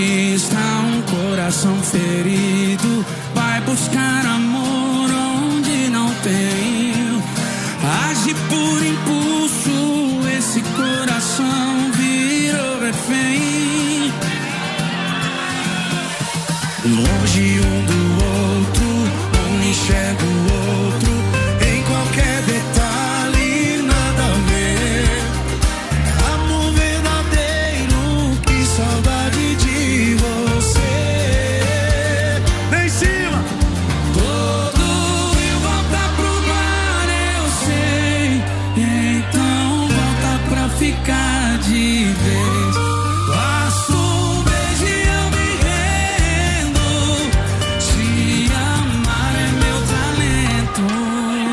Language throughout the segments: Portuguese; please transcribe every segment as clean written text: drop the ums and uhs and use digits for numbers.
Está um coração ferido, vai buscar amor onde não tem. Age por impulso, esse coração virou refém. Longe um do outro, um enxerga o outro, em qualquer detalhe nada a ver. Amor verdadeiro, que saudade de você. Vem em cima. Todo rio volta pro mar, eu sei. Então volta pra ficar de vez. Basta um beijo e eu me rendo. Te amar é meu talento.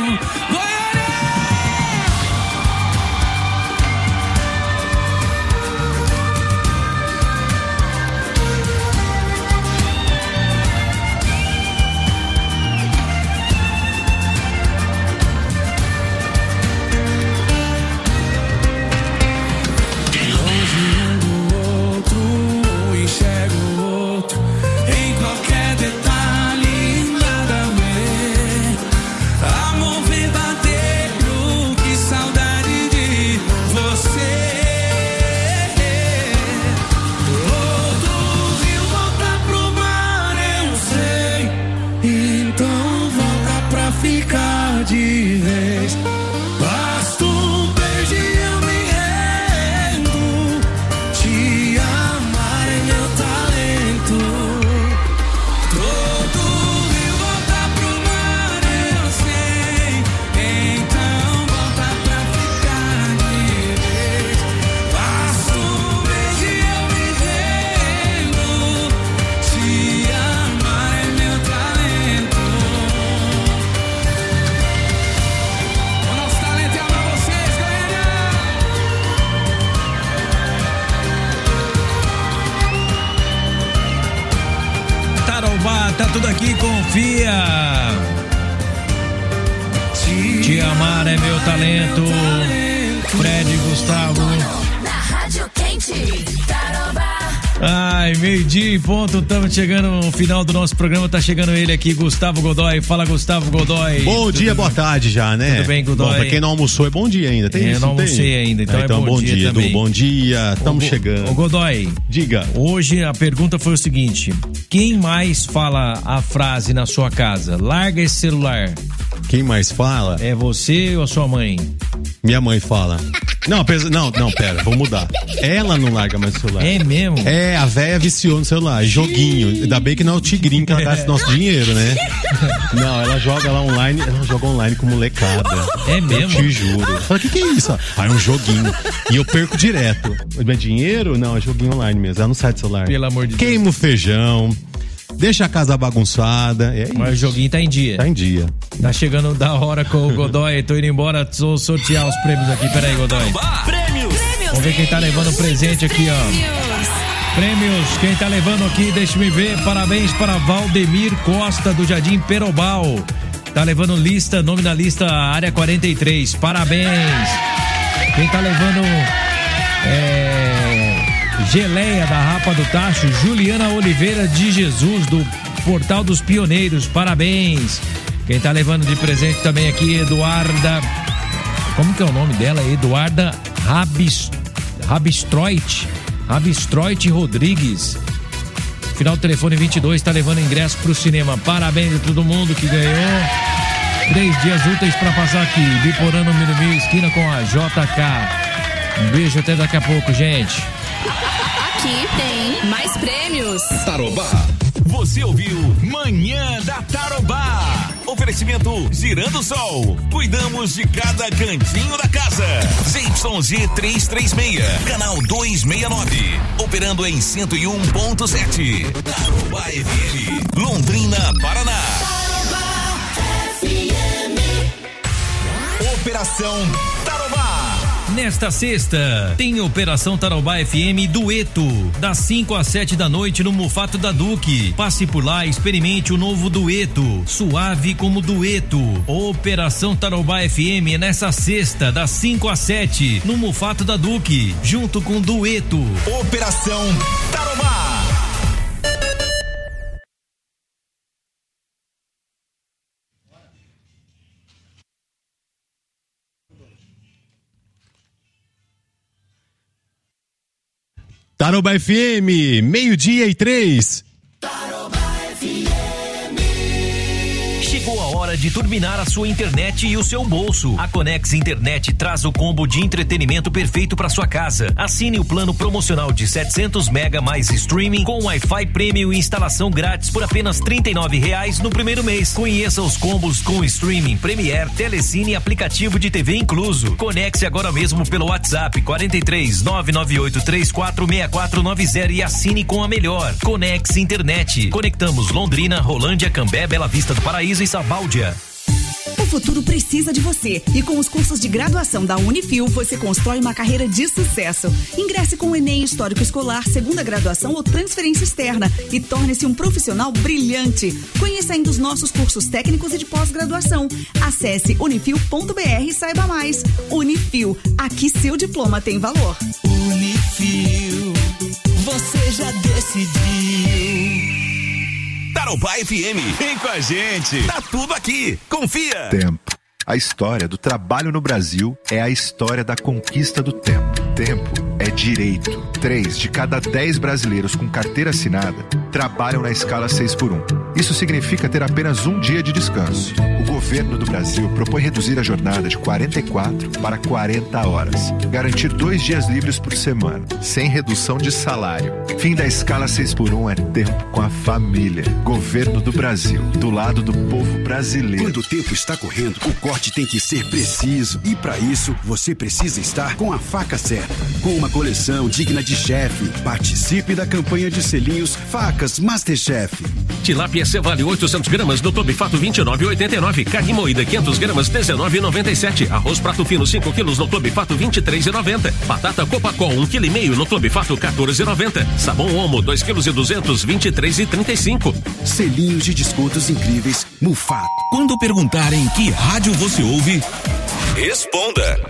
Ficar de vez. Basta um beijo e eu me rendo. Te amar é meu talento. Todo rio volta pro mar, eu sei. Então volta pra ficar de vez. Basta um beijo e eu me rendo. Te amar é meu talento. Tarobá, tá tudo aqui, confia. Te amar é meu talento. Fred Gustavo. Na Rádio Quente, Tarobá. Ai, meio-dia em ponto, estamos chegando no final do nosso programa, tá chegando ele aqui, Gustavo Godoy. Fala, Gustavo Godoy. Bom dia, boa tarde já, né? Tudo bem, Godoy? Bom, pra quem não almoçou é bom dia ainda, tem isso? Eu não almocei ainda, então é bom dia também. Bom dia, estamos chegando. Ô Godoy, diga. Hoje a pergunta foi o seguinte: quem mais fala a frase na sua casa? Larga esse celular. Quem mais fala? É você ou a sua mãe? Minha mãe fala. Não, pera, vou mudar. Ela não larga mais o celular. É mesmo? É, a véia viciou no celular, joguinho. Ainda bem que não é o tigrinho que ela gasta nosso dinheiro, né? Não, ela joga lá online, com molecada. É mesmo? Eu te juro. Fala, o que é isso? Ah, é um joguinho. E eu perco direto. É dinheiro? Não, é joguinho online mesmo. Ela não sai do celular. Pelo amor de Deus. Queima o feijão. Deixa a casa bagunçada. Mas o joguinho tá em dia. Tá em dia. Tá chegando da hora com o Godoy. Tô indo embora, vou sortear os prêmios aqui. Peraí, Godoy. Prêmios. Vamos ver quem tá levando o presente aqui, ó. Prêmios, quem tá levando aqui, deixa-me ver. Parabéns para Valdemir Costa, do Jardim Perobal. Tá levando lista, nome na lista, área 43. Parabéns. Quem tá levando geleia da Rapa do Tacho, Juliana Oliveira de Jesus, do Portal dos Pioneiros. Parabéns. Quem tá levando de presente também aqui, Eduarda. Como que é o nome dela? Eduarda Rabistroit Rodrigues. Final do telefone 22, tá levando ingresso pro cinema. Parabéns a todo mundo que ganhou. 3 dias úteis pra passar aqui. Biporã no Mirumir, esquina com a JK. Um beijo, até daqui a pouco, gente. Aqui tem mais prêmios. Tarobá. Você ouviu Manhã da Tarobá. Oferecimento Girando Sol. Cuidamos de cada cantinho da casa. ZYG 336, canal 269. Operando em 101.7. Tarobá FM. Londrina, Paraná. Tarobá FM. Operação Tarobá. Nesta sexta, tem Operação Tarobá FM Dueto, das 5 às 7 da noite no Mufato da Duque. Passe por lá e experimente o novo Dueto, suave como dueto. Operação Tarobá FM é nessa sexta, das 5 às 7, no Mufato da Duque, junto com Dueto. Operação Tarobá. Tarobá FM, 12:03. Chegou a hora de turbinar a sua internet e o seu bolso. A Conex Internet traz o combo de entretenimento perfeito para sua casa. Assine o plano promocional de 700 mega mais streaming com Wi-Fi Premium e instalação grátis por apenas R$ 39,00 no primeiro mês. Conheça os combos com streaming, Premiere, Telecine e aplicativo de TV incluso. Conecte agora mesmo pelo WhatsApp 43 998 34 6490 e assine com a melhor. Conex Internet. Conectamos Londrina, Rolândia, Cambé, Bela Vista do Paraíso e Sabáudia. O futuro precisa de você e com os cursos de graduação da Unifil você constrói uma carreira de sucesso. Ingresse com o Enem Histórico Escolar, segunda graduação ou transferência externa e torne-se um profissional brilhante. Conheça ainda os nossos cursos técnicos e de pós-graduação. Acesse unifil.br e saiba mais. Unifil, aqui seu diploma tem valor. Unifil, você já decidiu. Tarobá FM, vem com a gente. Tá tudo aqui. Confia. Tempo. A história do trabalho no Brasil é a história da conquista do tempo. Tempo é direito. 3 de cada 10 brasileiros com carteira assinada trabalham na escala 6x1. Isso significa ter apenas um dia de descanso. O governo do Brasil propõe reduzir a jornada de 44 para 40 horas. Garantir 2 dias livres por semana, sem redução de salário. Fim da escala 6x1 é tempo com a família. Governo do Brasil, do lado do povo brasileiro. Quando o tempo está correndo, o corte tem que ser preciso. E para isso, você precisa estar com a faca certa. Com uma coleção digna de chefe. Participe da campanha de selinhos Facas Masterchef. Tilápia Cevale 800 gramas no Clube Fato 29,89. Carne moída 500 gramas 19,97. Arroz prato fino 5 quilos no Clube Fato 23,90. Batata Copacol 1,5 kg no Clube Fato 14,90. Sabão Omo 2,2 kg 23,35. Selinhos de descontos incríveis Mufato. Quando perguntarem que rádio você ouve, responda.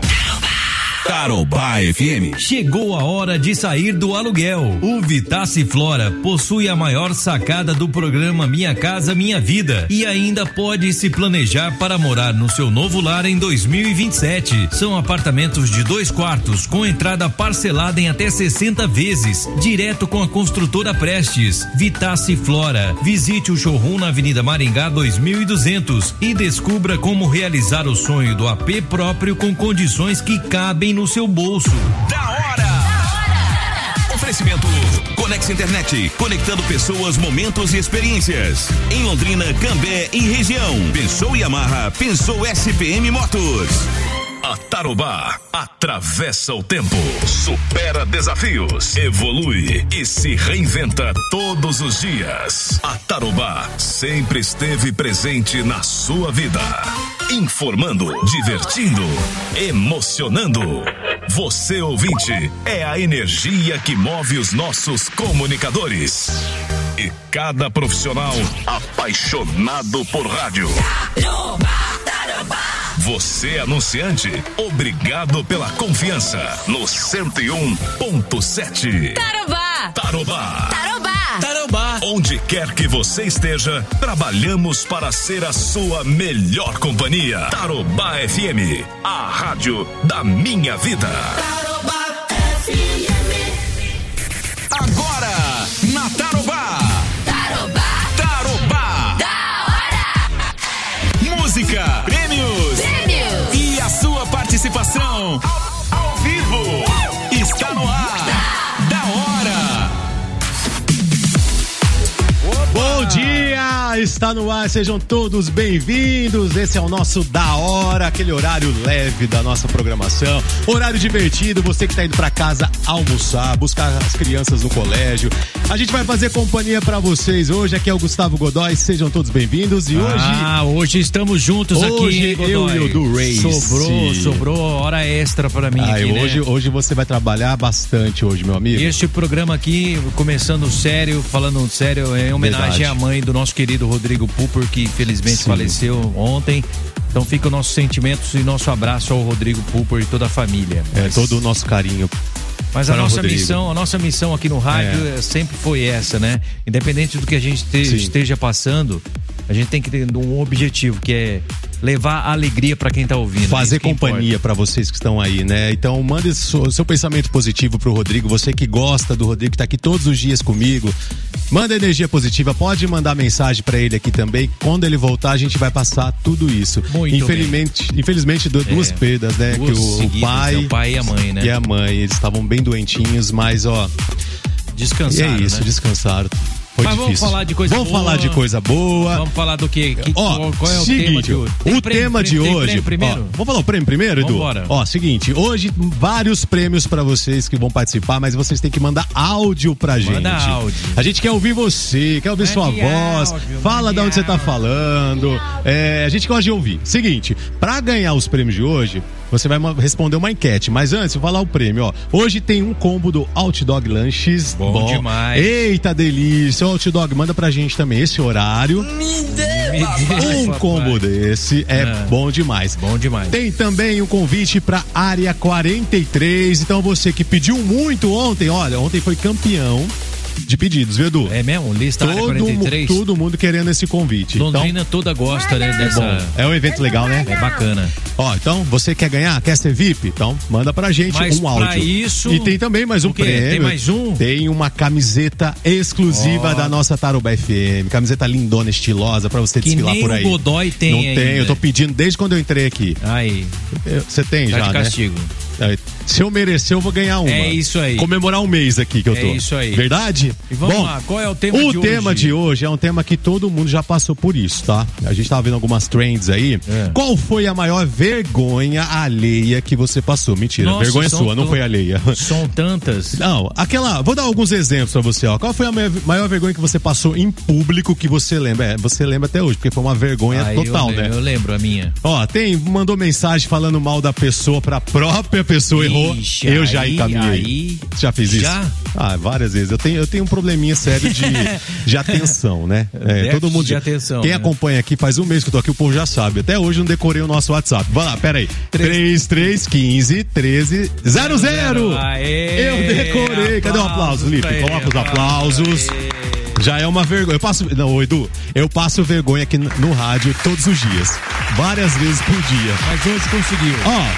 Tarobá FM. Chegou a hora de sair do aluguel. O Vitace Flora possui a maior sacada do programa Minha Casa Minha Vida e ainda pode se planejar para morar no seu novo lar em 2027. São apartamentos de 2 quartos com entrada parcelada em até 60 vezes, direto com a construtora Prestes. Vitace Flora. Visite o showroom na Avenida Maringá 2200 e descubra como realizar o sonho do AP próprio com condições que cabem no seu bolso. Da hora! Oferecimento Conex Internet, conectando pessoas, momentos e experiências. Em Londrina, Cambé e região. Pensou Yamaha, pensou SPM Motos. A Tarobá atravessa o tempo, supera desafios, evolui e se reinventa todos os dias. A Tarobá sempre esteve presente na sua vida, informando, divertindo, emocionando. Você, ouvinte, é a energia que move os nossos comunicadores. E cada profissional apaixonado por rádio. Tarobá, Tarobá. Você, anunciante, obrigado pela confiança no 101.7. Tarobá! Tarobá! Tarobá! Tarobá! Onde quer que você esteja, trabalhamos para ser a sua melhor companhia. Tarobá FM, a rádio da minha vida. Tarobá FM. Agora, na Tarobá. Tarobá! Tarobá! Da hora! Música, prêmios e a sua participação ao vivo. Está no ar. Da hora. Bom dia, está no ar, sejam todos bem-vindos. Esse é o nosso Da Hora, aquele horário leve da nossa programação, horário divertido, você que está indo para casa almoçar, buscar as crianças no colégio. A gente vai fazer companhia para vocês hoje. Aqui é o Gustavo Godoy, sejam todos bem-vindos. E hoje estamos juntos hoje aqui, eu e o do Race. Sobrou hora extra para mim aqui, hoje você vai trabalhar bastante hoje, meu amigo. Este programa aqui, começando sério, falando sério, é em homenagem à mãe do nosso querido Rodrigo Puper, que infelizmente faleceu ontem. Então fica o nosso sentimentos e nosso abraço ao Rodrigo Puper e toda a família. Todo o nosso carinho. Mas a nossa missão aqui no rádio sempre foi essa, né? Independente do que a gente esteja passando, a gente tem que ter um objetivo, que é levar alegria pra quem tá ouvindo. Fazer companhia pra vocês que estão aí, né? Então, mande seu pensamento positivo pro Rodrigo. Você que gosta do Rodrigo, que tá aqui todos os dias comigo. Manda energia positiva. Pode mandar mensagem pra ele aqui também. Quando ele voltar, a gente vai passar tudo isso. Muito Infelizmente, duas perdas, né? Duas que o seguidas, pai, o pai e a mãe, né? E a mãe, eles estavam bem doentinhos, mas ó... Descansaram, é isso, né? descansaram. Foi Mas difícil. vamos falar de coisa boa. Vamos falar de coisa boa. Vamos falar do quê? Qual é o seguinte, tema de hoje? O tema de hoje... Tem primeiro? Vamos falar o prêmio primeiro, Edu? Vambora. Ó, seguinte, hoje vários prêmios pra vocês que vão participar, mas vocês têm que mandar áudio pra gente. Manda áudio. A gente quer ouvir você, quer ouvir sua voz. Fala de onde você tá falando. A gente gosta de ouvir. Seguinte, pra ganhar os prêmios de hoje... Você vai responder uma enquete, mas antes, eu vou falar o prêmio, ó. Hoje tem um combo do Outdog Lanches. Bom demais. Eita delícia. O Outdog, manda pra gente também esse horário. Um combo desse é bom demais. Bom demais. Tem também um convite pra Área 43. Então você que pediu muito ontem, olha, ontem foi campeão de pedidos, viu, Edu? É mesmo? Lista Área 43? Todo mundo querendo esse convite. Londrina toda gosta, né? Dessa... É um evento legal, né? É bacana. Ó, então, você quer ganhar? Quer ser VIP? Então, manda pra gente um áudio. Pra isso... E tem também mais um prêmio. Tem mais um? Tem uma camiseta exclusiva da nossa Tarobá FM. Camiseta lindona, estilosa, pra você desfilar por aí. Nem o Godoy tem. Não ainda. tem, eu tô pedindo desde quando eu entrei aqui. Aí. Você tem tá já, de castigo. Né? Se eu merecer, eu vou ganhar uma. É isso aí. Comemorar um mês aqui que eu tô. É isso aí. Verdade? E vamos lá, qual é o tema de hoje? O tema de hoje é um tema que todo mundo já passou por isso, tá? A gente tava vendo algumas trends aí. Qual foi a maior vergonha alheia que você passou? Mentira, Nossa, vergonha sua, não foi alheia. São tantas. Não, vou dar alguns exemplos pra você, ó. Qual foi a maior vergonha que você passou em público que você lembra? Você lembra até hoje, porque foi uma vergonha total, né? Eu lembro a minha. Ó, mandou mensagem falando mal da pessoa pra própria pessoa, errou. Eu já encaminhei. Já fiz isso? Várias vezes. Eu tenho um probleminha sério de atenção, né? Todo mundo. De atenção. Quem acompanha aqui faz um mês que eu tô aqui, o povo já sabe. Até hoje eu não decorei o nosso WhatsApp. Vai lá, pera aí. 3315 13 00. Eu decorei. Cadê o aplauso, Lipe? Coloca os aplausos. Já é uma vergonha. Edu, eu passo vergonha aqui no rádio todos os dias. Várias vezes por dia. Mas hoje conseguiu.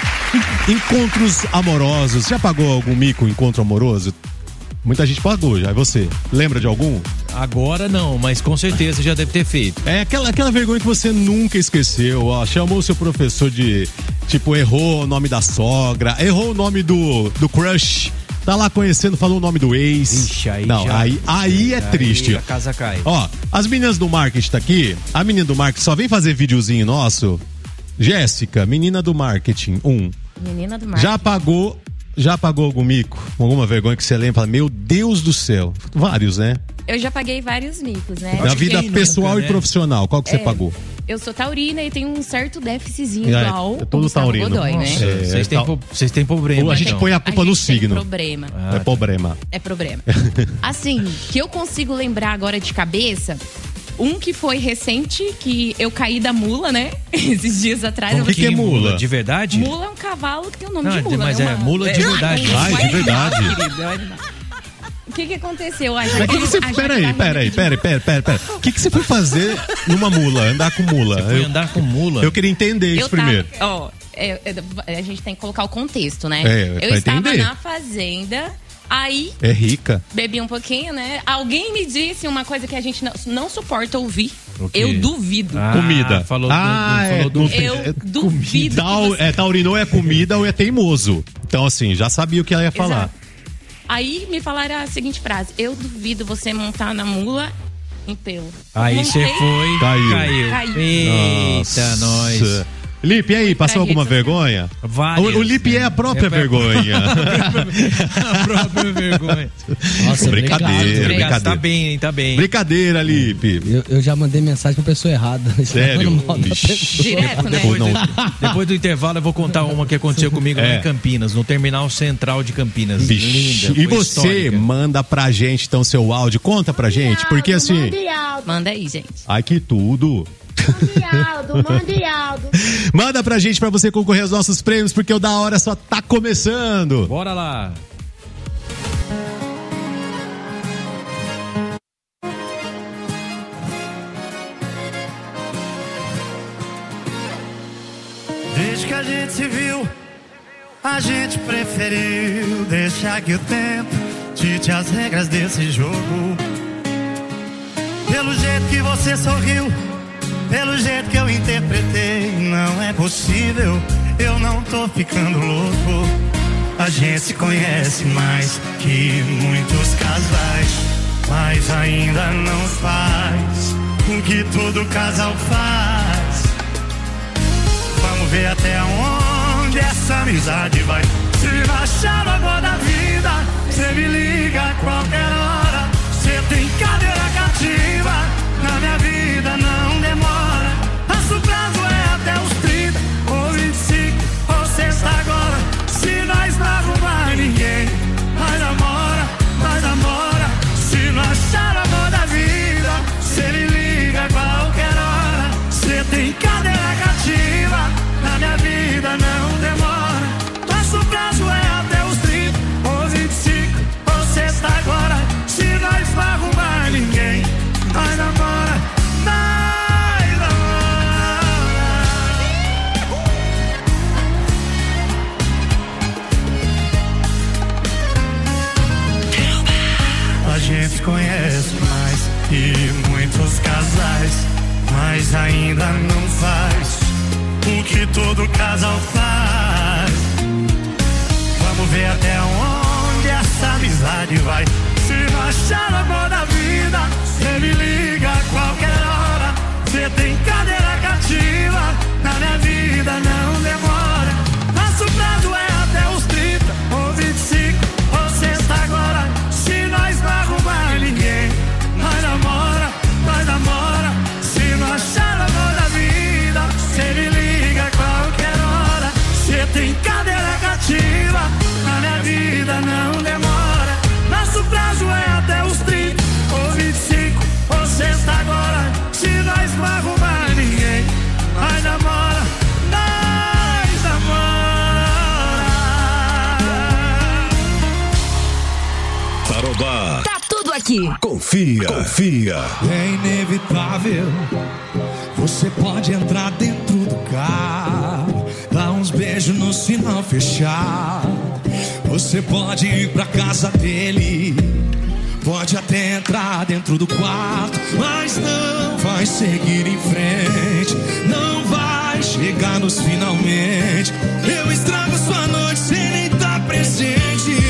Ó, encontros amorosos. Já pagou algum mico encontro amoroso? Muita gente pagou já. E você? Lembra de algum? Agora não, mas com certeza já deve ter feito. É aquela vergonha que você nunca esqueceu. Ó, chamou o seu professor de... Tipo, errou o nome da sogra. Errou o nome do crush. Tá lá conhecendo, falou o nome do ex. Ixi, aí não, já... aí é triste. A casa cai. Ó, as meninas do marketing tá aqui. A menina do marketing só vem fazer videozinho nosso. Jéssica, menina do marketing, Menina do marketing. Já pagou algum mico? Alguma vergonha que você lembra? Fala, meu Deus do céu. Vários, né? Eu já paguei vários micos, né? Na vida pessoal e profissional, qual que você pagou? Eu sou taurina e tenho um certo déficitzinho igual é todo taurino. Godoy, né? Vocês têm problema. A gente põe a culpa no signo. Problema. É problema. É problema. Assim, que eu consigo lembrar agora de cabeça, um que foi recente, que eu caí da mula, né? Esses dias atrás. O que é mula? De verdade? Mula é um cavalo que tem o nome de mula. Mas é mula de verdade. Ai, de verdade. O que aconteceu? Peraí. O que você foi fazer numa mula? Andar com mula? Você foi andar com mula? Eu queria entender isso primeiro. A gente tem que colocar o contexto, né? Eu estava na fazenda, aí... É rica. Bebi um pouquinho, né? Alguém me disse uma coisa que a gente não suporta ouvir. Okay. Eu duvido. Comida. Eu duvido. Taurino é comida ou é teimoso. Então, assim, já sabia o que ela ia falar. Exato. Aí me falaram a seguinte frase: eu duvido você montar na mula em pelo. Aí você foi, caiu. Eita, nós. Lipe, e aí, passou alguma vergonha? Várias. O Lipe é a própria vergonha. A própria vergonha. Nossa, brincadeira. Tá bem, tá bem. Brincadeira, Lipe. Eu já mandei mensagem pra pessoa errada. Sério? Direto, né? Depois do intervalo eu vou contar uma que aconteceu comigo lá em Campinas, no Terminal Central de Campinas. Linda. E você histórica. Manda pra gente então seu áudio, conta pra gente, porque assim... Manda aí, gente. Ai, que tudo. Mande Aldo. Manda pra gente pra você concorrer aos nossos prêmios, porque o Da Hora só tá começando. Bora lá. gente se viu, a gente preferiu deixar que o tempo dite as regras desse jogo. Pelo jeito que você sorriu, pelo jeito que eu interpretei, não é possível, eu não tô ficando louco. A gente se conhece mais que muitos casais, mas ainda não faz o que todo casal faz. Vamos ver até onde essa amizade vai. Se não achar o amor da vida, cê me liga a qualquer hora. Cê tem cadeira cativa, na minha vida não demora. Nosso prazo é até os 30 ou 25 ou sexta agora. Se nós não arrumar ninguém, nós namora, nós namora. Se não achar o amor da vida, cê me liga a qualquer hora. Cê tem cadeira cativa, na minha vida não demora. Nosso prazo é até os 30 ou 25 ou sexta agora. Se nós não arrumar ninguém, nós namora, nós namora. A gente conhece mais que muitos casais, mas ainda não faz o que todo casal faz. Vamos ver até onde essa amizade vai. Se não achar o amor da vida, cê me liga a qualquer hora. Cê tem cadeira cativa, na minha vida não demora. Nosso prazo é até os 30 ou 25 ou sexta agora. Se nós não arrumar ninguém, nós namora, nós namora. Se não achar o amor da vida, cê me liga a qualquer hora. Cê tem cadeira cativa, na minha vida não demora. Nosso prazo é até os 30 ou 25 ou sexta agora. Se nós não arrumar ninguém, nós namora, nós namora. Tarobá. Tá tudo aqui. Confia, confia. É inevitável, você pode entrar dentro do carro, dar uns beijos no sinal fechado. Você pode ir pra casa dele, pode até entrar dentro do quarto, mas não vai seguir em frente, não vai chegar nos finalmente. Eu estrago sua noite sem nem estar presente.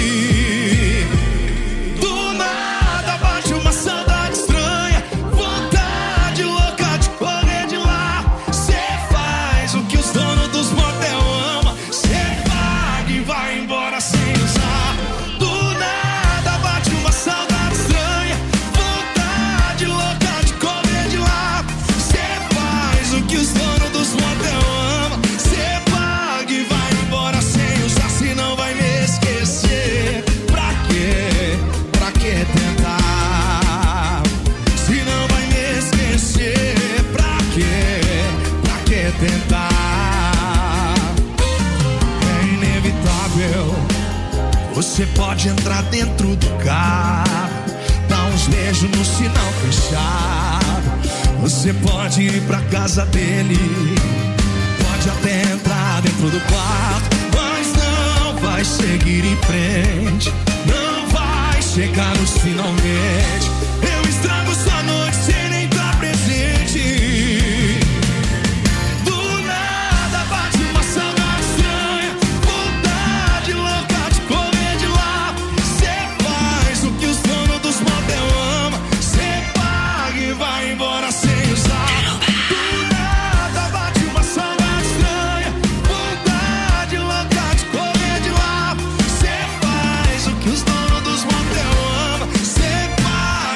Do nada bate uma saudade estranha, vontade louca de correr de lá. Cê faz o que os donos dos motel amam, cê paga e vai embora sem usar. Do nada bate uma saudade estranha, vontade louca de correr de lá. Cê faz o que os donos dos motel amam, cê paga e vai embora sem usar. Se não vai me esquecer, pra quê? Pra que tentar? Se não vai me esquecer, pra quê? Pra que tentar? É inevitável, você pode entrar dentro do carro, dar uns beijos no sinal fechado. Você pode ir pra casa dele, pode até entrar dentro do quarto, mas não vai seguir em frente, não vai chegar nos finalmente. Eu estrago sua noite sem nem estar presente. Do nada bate uma saudade estranha, vontade louca de correr de lá. Cê faz o que os donos dos motel amam, cê paga e vai embora sem usar. Do nada bate uma saudade estranha, vontade louca de correr de lá. Cê faz o que os donos dos motel amam, cê paga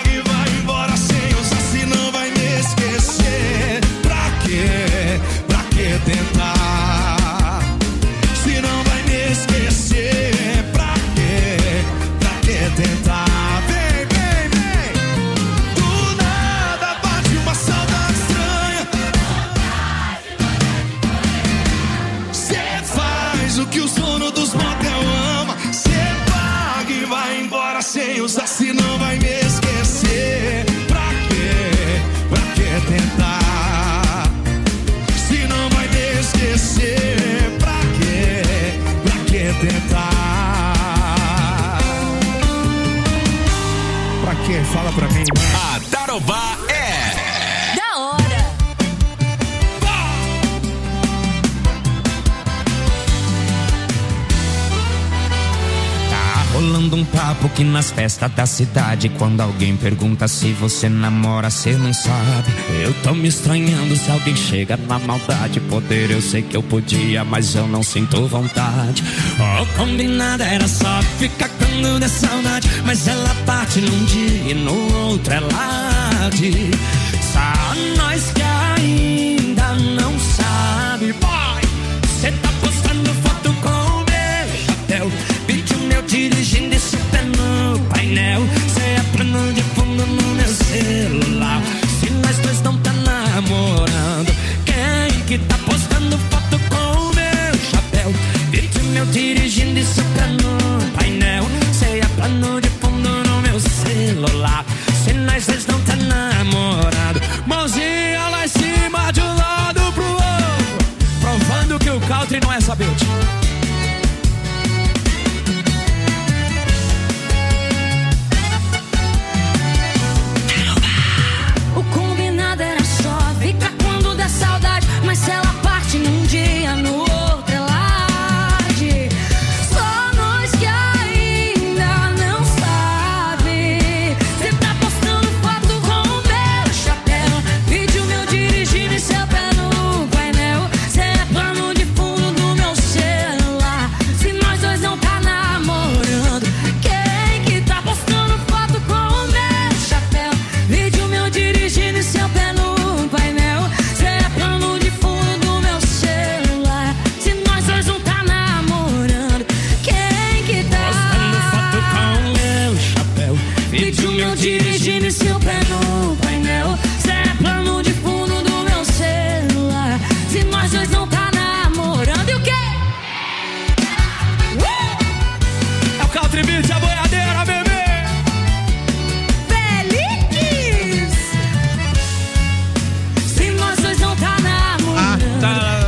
A Tarobá é Da hora. Rolando um papo que nas festas da cidade, quando alguém pergunta se você namora, cê não sabe. Eu tô me estranhando se alguém chega na maldade. Poder eu sei que eu podia, mas eu não sinto vontade. O combinado era só ficar quando der saudade, mas ela parte num dia e no outro ela diz. Só nós que ainda não sabe. Boy, cê tá postando foto com o meu chapéu, vídeo meu dirigindo esse pé no painel. Cê é plano de fundo no meu celular. Se nós dois não tá namorando, quem que tá postando foto com o meu chapéu, vídeo meu dirigindo esse pé no painel. Cê é plano de fundo no meu celular. Se nós dois não tá namorando, mãozinha lá em cima de um lado pro outro, provando que o country não é saber. O combinado era só ficar quando der saudade, mas se ela parte num dia, no outro ela diz. Só nós que ainda não sabe. Cê tá postando foto com o meu chapéu, vídeo meu dirigindo e seu pé no painel. Cê é plano de fundo do meu celular. Se nós dois não tá namorando, quem que tá postando foto com o meu chapéu, vídeo meu dirigindo e seu pé no painel. Cê é plano de fundo do meu celular. Se nós dois não tá namorando, quem que tá postando foto com o meu chapéu, vídeo meu dirigindo e seu pé no painel. Cê é plano de fundo do meu celular. Se nós dois não tá namorando, e o quê? é o country beat, a boiadeira, bebê. Feliz! Se nós dois não tá namorando,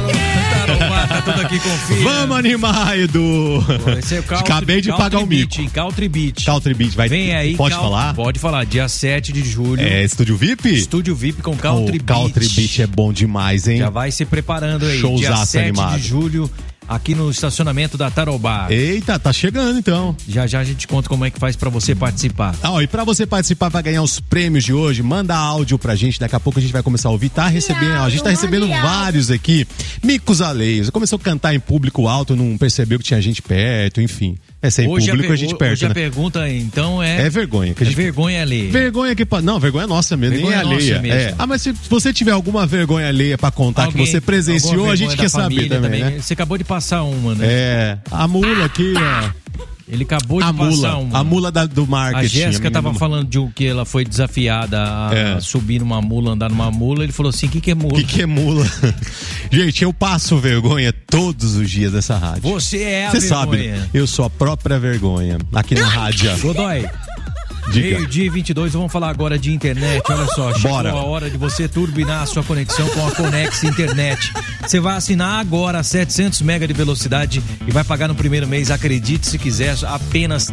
Tá tudo aqui com filho. Vamos animar, Edu. Esse é o country, Acabei de pagar o mico. Country Beat. Country Beat, vai. Vem aí. Pode falar? Pode falar. Dia 7 de julho. É Estúdio VIP? Estúdio VIP com Country Beat. Country Beat é bom demais, hein? Já vai se preparando aí. Dia Showzaço 7 animado. de julho, aqui no estacionamento da Tarobá. Eita, tá chegando então. Já a gente conta como é que faz pra você participar. E pra você participar, pra ganhar os prêmios de hoje, manda áudio pra gente, daqui a pouco a gente vai começar a ouvir, a gente tá recebendo vários aqui, micos alheios, começou a cantar em público alto, não percebeu que tinha gente perto, enfim, sem Hoje público a gente perto, hoje né? a pergunta então é vergonha. É vergonha alheia. Vergonha que... Não, vergonha nossa mesmo, Vergonha nem alheia. nossa mesmo. Mas se você tiver alguma vergonha alheia pra contar que você presenciou, a gente quer saber também, né? Você acabou de passar uma, né? A mula aqui, ó. Ele acabou de passar uma. A mula do marketing. A Jéssica tava falando de que ela foi desafiada a subir numa mula, andar numa mula. Ele falou assim, o que é mula? O que é mula? Gente, eu passo vergonha todos os dias nessa rádio. Você é a vergonha. Você sabe, eu sou a própria vergonha aqui na rádio. Godoy. Meio-dia e 22, vamos falar agora de internet. Olha só, chegou a hora de você turbinar a sua conexão com a Conex Internet. Você vai assinar agora 700 mega de velocidade e vai pagar no primeiro mês, acredite se quiser, apenas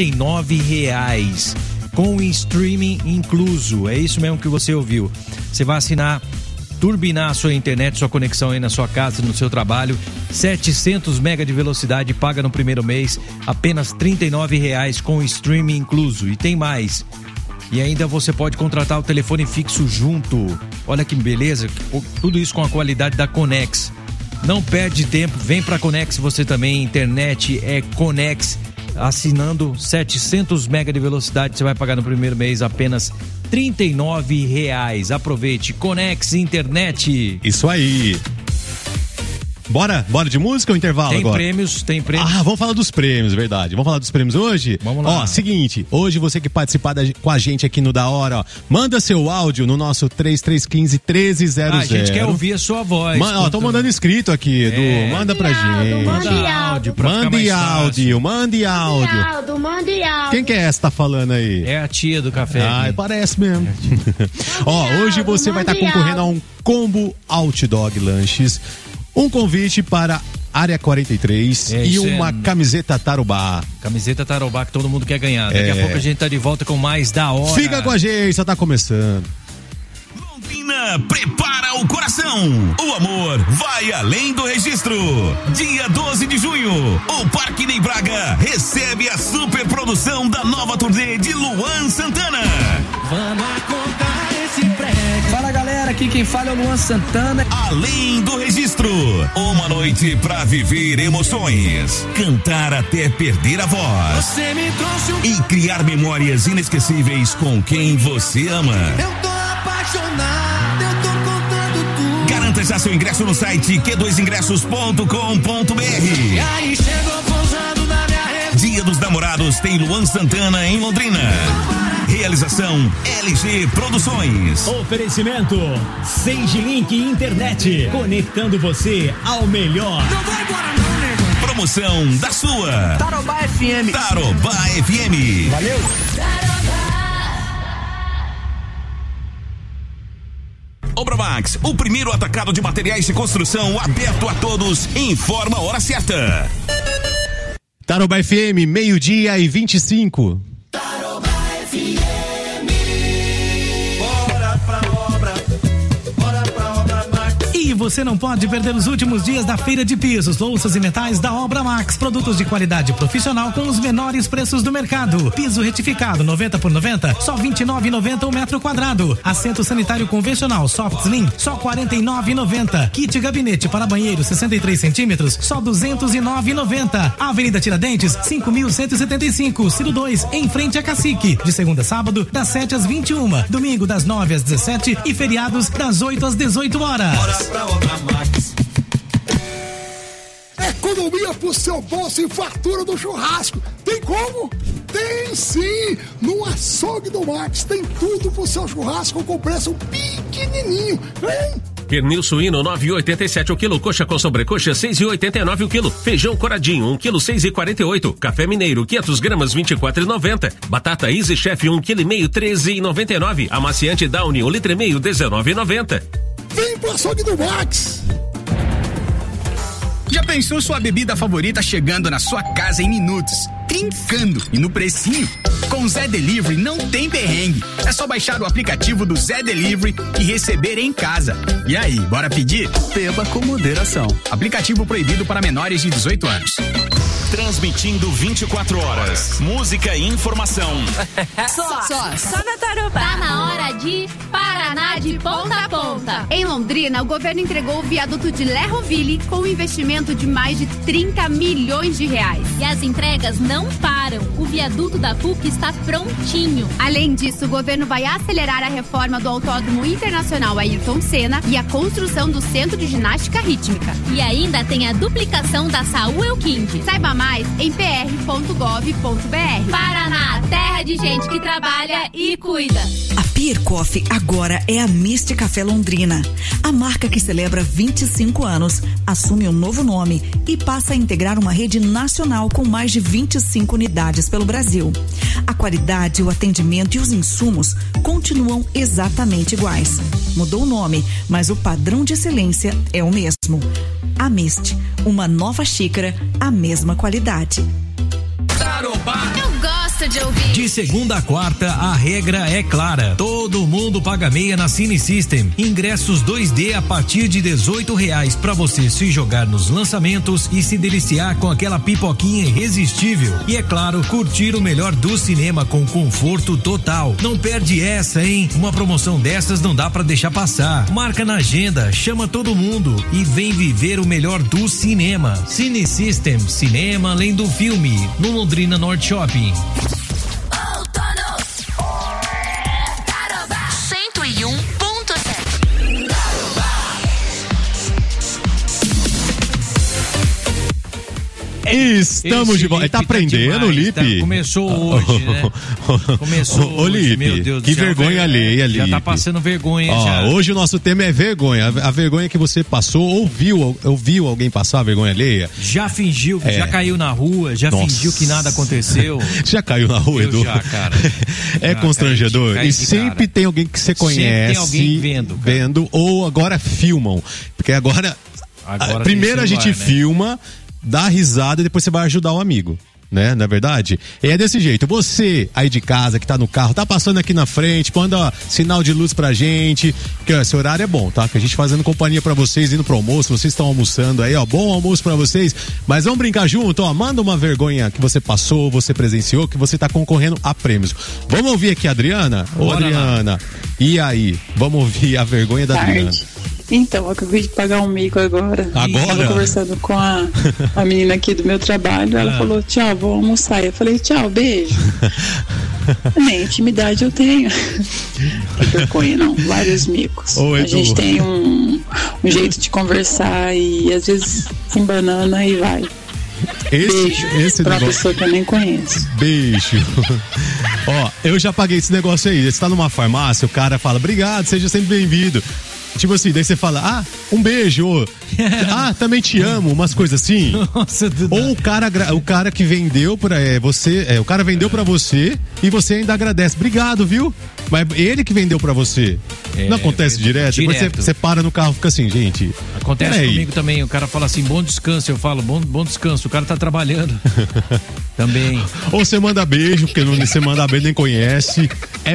R$39. Com o streaming incluso. É isso mesmo que você ouviu. Você vai assinar, turbinar a sua internet, sua conexão aí na sua casa, no seu trabalho, 700 mega de velocidade, paga no primeiro mês, apenas R$39 com o streaming incluso. E tem mais. E ainda você pode contratar o telefone fixo junto. Olha que beleza, tudo isso com a qualidade da Conex. Não perde tempo, vem pra Conex você também, internet é Conex. Assinando 700 mega de velocidade, você vai pagar no primeiro mês apenas R$39. Aproveite, Conex Internet. Isso aí. Bora de música ou intervalo agora? Tem prêmios. Vamos falar dos prêmios, verdade. Vamos falar dos prêmios hoje? Vamos lá. Seguinte, hoje você que participar com a gente aqui no Da Hora, manda seu áudio no nosso 3315-1300. A gente quer ouvir a sua voz. Tô mandando escrito aqui, Edu. Manda pra gente. Mande áudio. Mande áudio. Quem que é essa que tá falando aí? É a tia do café. Parece mesmo. Hoje você vai estar concorrendo a um combo Outdog Lanches. Um convite para Área 43 e uma camiseta Tarobá. Camiseta Tarobá que todo mundo quer ganhar. Daqui a pouco a gente tá de volta com mais da hora. Fica com a gente, só tá começando. Londrina prepara o coração. O amor vai além do registro. Dia 12 de junho, o Parque Ney Braga recebe a super produção da nova turnê de Luan Santana. Vamos contar esse prego. Fala galera, aqui quem fala é o Luan Santana. Além do registro, uma noite pra viver emoções, cantar até perder a voz. Você me trouxe e criar memórias inesquecíveis com quem você ama. Eu tô apaixonado, eu tô contando tudo. Garanta já seu ingresso no site q2ingressos.com.br. E aí chegou pousando na minha rede. Dia dos Namorados tem Luan Santana em Londrina. Realização LG Produções. Oferecimento Sage Link Internet, conectando você ao melhor. Não vai embora não, nego. Promoção da sua Tarobá FM. Tarobá FM. Valeu. Obramax, o primeiro atacado de materiais de construção aberto a todos, informa a hora certa. Tarobá FM, 12:25. Tarobá FM. Bora pra obra. Bora pra obra Max. E você não pode perder os últimos dias da Feira de Pisos, Louças e Metais da Obra Max. Produtos de qualidade profissional com os menores preços do mercado. Piso retificado 90 por 90, só R$29,90 o metro quadrado. Assento sanitário convencional Soft Slim, só R$49,90. Kit gabinete para banheiro 63 centímetros, só R$209,90. Avenida Tiradentes, 5.175, Ciro 2, em frente a Cacique. De segunda a sábado, das 7 às 21, domingo das 9 às 17 e feriados das 8 às 18 horas. Bora pra obra Max. Economia pro seu bolso e fartura do churrasco. Tem como? Tem sim! No açougue do Max tem tudo pro seu churrasco com preço pequenininho. Vem! Pernil suíno 9,87 o quilo, coxa com sobrecoxa 6,89 o quilo, feijão coradinho 1 quilo 6,48, café mineiro 500 gramas 24,90, batata Easy Chef 1,5 kg 13,99, amaciante Downy 1,5 litro 19,90. Vem pro açougue do Max! Já pensou sua bebida favorita chegando na sua casa em minutos, trincando e no precinho? Com o Zé Delivery não tem perrengue. É só baixar o aplicativo do Zé Delivery e receber em casa. E aí, bora pedir? Beba com moderação. Aplicativo proibido para menores de 18 anos. Transmitindo 24 horas. Música e informação. Só na Tarobá. Tá na hora de Paraná de ponta a ponta. Em Londrina, o governo entregou o viaduto de Lerroville com um investimento de mais de 30 milhões de reais. E as entregas não param. O viaduto da PUC está prontinho. Além disso, o governo vai acelerar a reforma do Autódromo Internacional Ayrton Senna e a construção do Centro de Ginástica Rítmica. E ainda tem a duplicação da Saúl Elquinde. Saiba mais em pr.gov.br. Paraná, terra de gente que trabalha e cuida. A Pier Coffee agora é a Mist Café Londrina. A marca que celebra 25 anos assume um novo nome e passa a integrar uma rede nacional com mais de 25 unidades pelo Brasil. A qualidade, o atendimento e os insumos continuam exatamente iguais. Mudou o nome, mas o padrão de excelência é o mesmo. A Mist, uma nova xícara, a mesma qualidade. Tarobá. Eu gosto de ouvir. De segunda a quarta, a regra é clara. Todo mundo paga meia na Cine System. Ingressos 2D a partir de R$18 para você se jogar nos lançamentos e se deliciar com aquela pipoquinha irresistível. E é claro, curtir o melhor do cinema com conforto total. Não perde essa, hein? Uma promoção dessas não dá para deixar passar. Marca na agenda, chama todo mundo e vem viver o melhor do cinema. Cine System, cinema além do filme, no Londrina Norte Shopping. Estamos de volta. Ele tá aprendendo, Lipe? Começou hoje, né? Começou Ô, Lipe, meu Deus do que céu, vergonha alheia, Lipe. Já tá passando vergonha, já. Hoje o nosso tema é vergonha. A vergonha que você passou, ouviu alguém passar a vergonha alheia? Já fingiu, já caiu na rua, já fingiu que nada aconteceu. Já caiu na rua, Edu? Já, cara. É constrangedor. E sempre tem alguém que você conhece. Sempre tem alguém vendo, ou agora filmam. Porque agora Agora primeiro a gente celular, né? filma, dá risada e depois você vai ajudar o amigo. Né, na verdade? E é desse jeito. Você aí de casa que tá no carro, tá passando aqui na frente, manda sinal de luz pra gente, porque ó, esse horário é bom, tá? Que a gente fazendo companhia pra vocês, indo pro almoço, vocês estão almoçando aí, ó, bom almoço pra vocês, mas vamos brincar junto, ó, manda uma vergonha que você passou, você presenciou, que você tá concorrendo a prêmios. Vamos ouvir aqui a Adriana? Ô, Bora Adriana, e aí? Vamos ouvir a vergonha da Adriana. Então, eu acabei de pagar um mico agora. Agora? Tava conversando com a menina aqui do meu trabalho. Ela falou, tchau, vou almoçar. Eu falei, tchau, beijo. Nem intimidade eu tenho. Que vergonha, não. Vários micos. Ô, a Edu. gente tem um jeito de conversar e às vezes se embanana e vai. Beijo pra uma pessoa que eu nem conheço. Beijo. Ó, eu já paguei esse negócio aí. Você tá numa farmácia, o cara fala, obrigado, seja sempre bem-vindo. Tipo assim, daí você fala, um beijo. Também te amo, umas coisas assim. Nossa, ou o cara que vendeu pra você, o cara vendeu pra você e você ainda agradece. Obrigado, viu? Mas ele que vendeu pra você. Não acontece direto? Depois você para no carro e fica assim, gente. Acontece comigo também. O cara fala assim, bom descanso. Eu falo, bom descanso. O cara tá trabalhando. Também. Ou você manda beijo, porque não você manda beijo, nem conhece.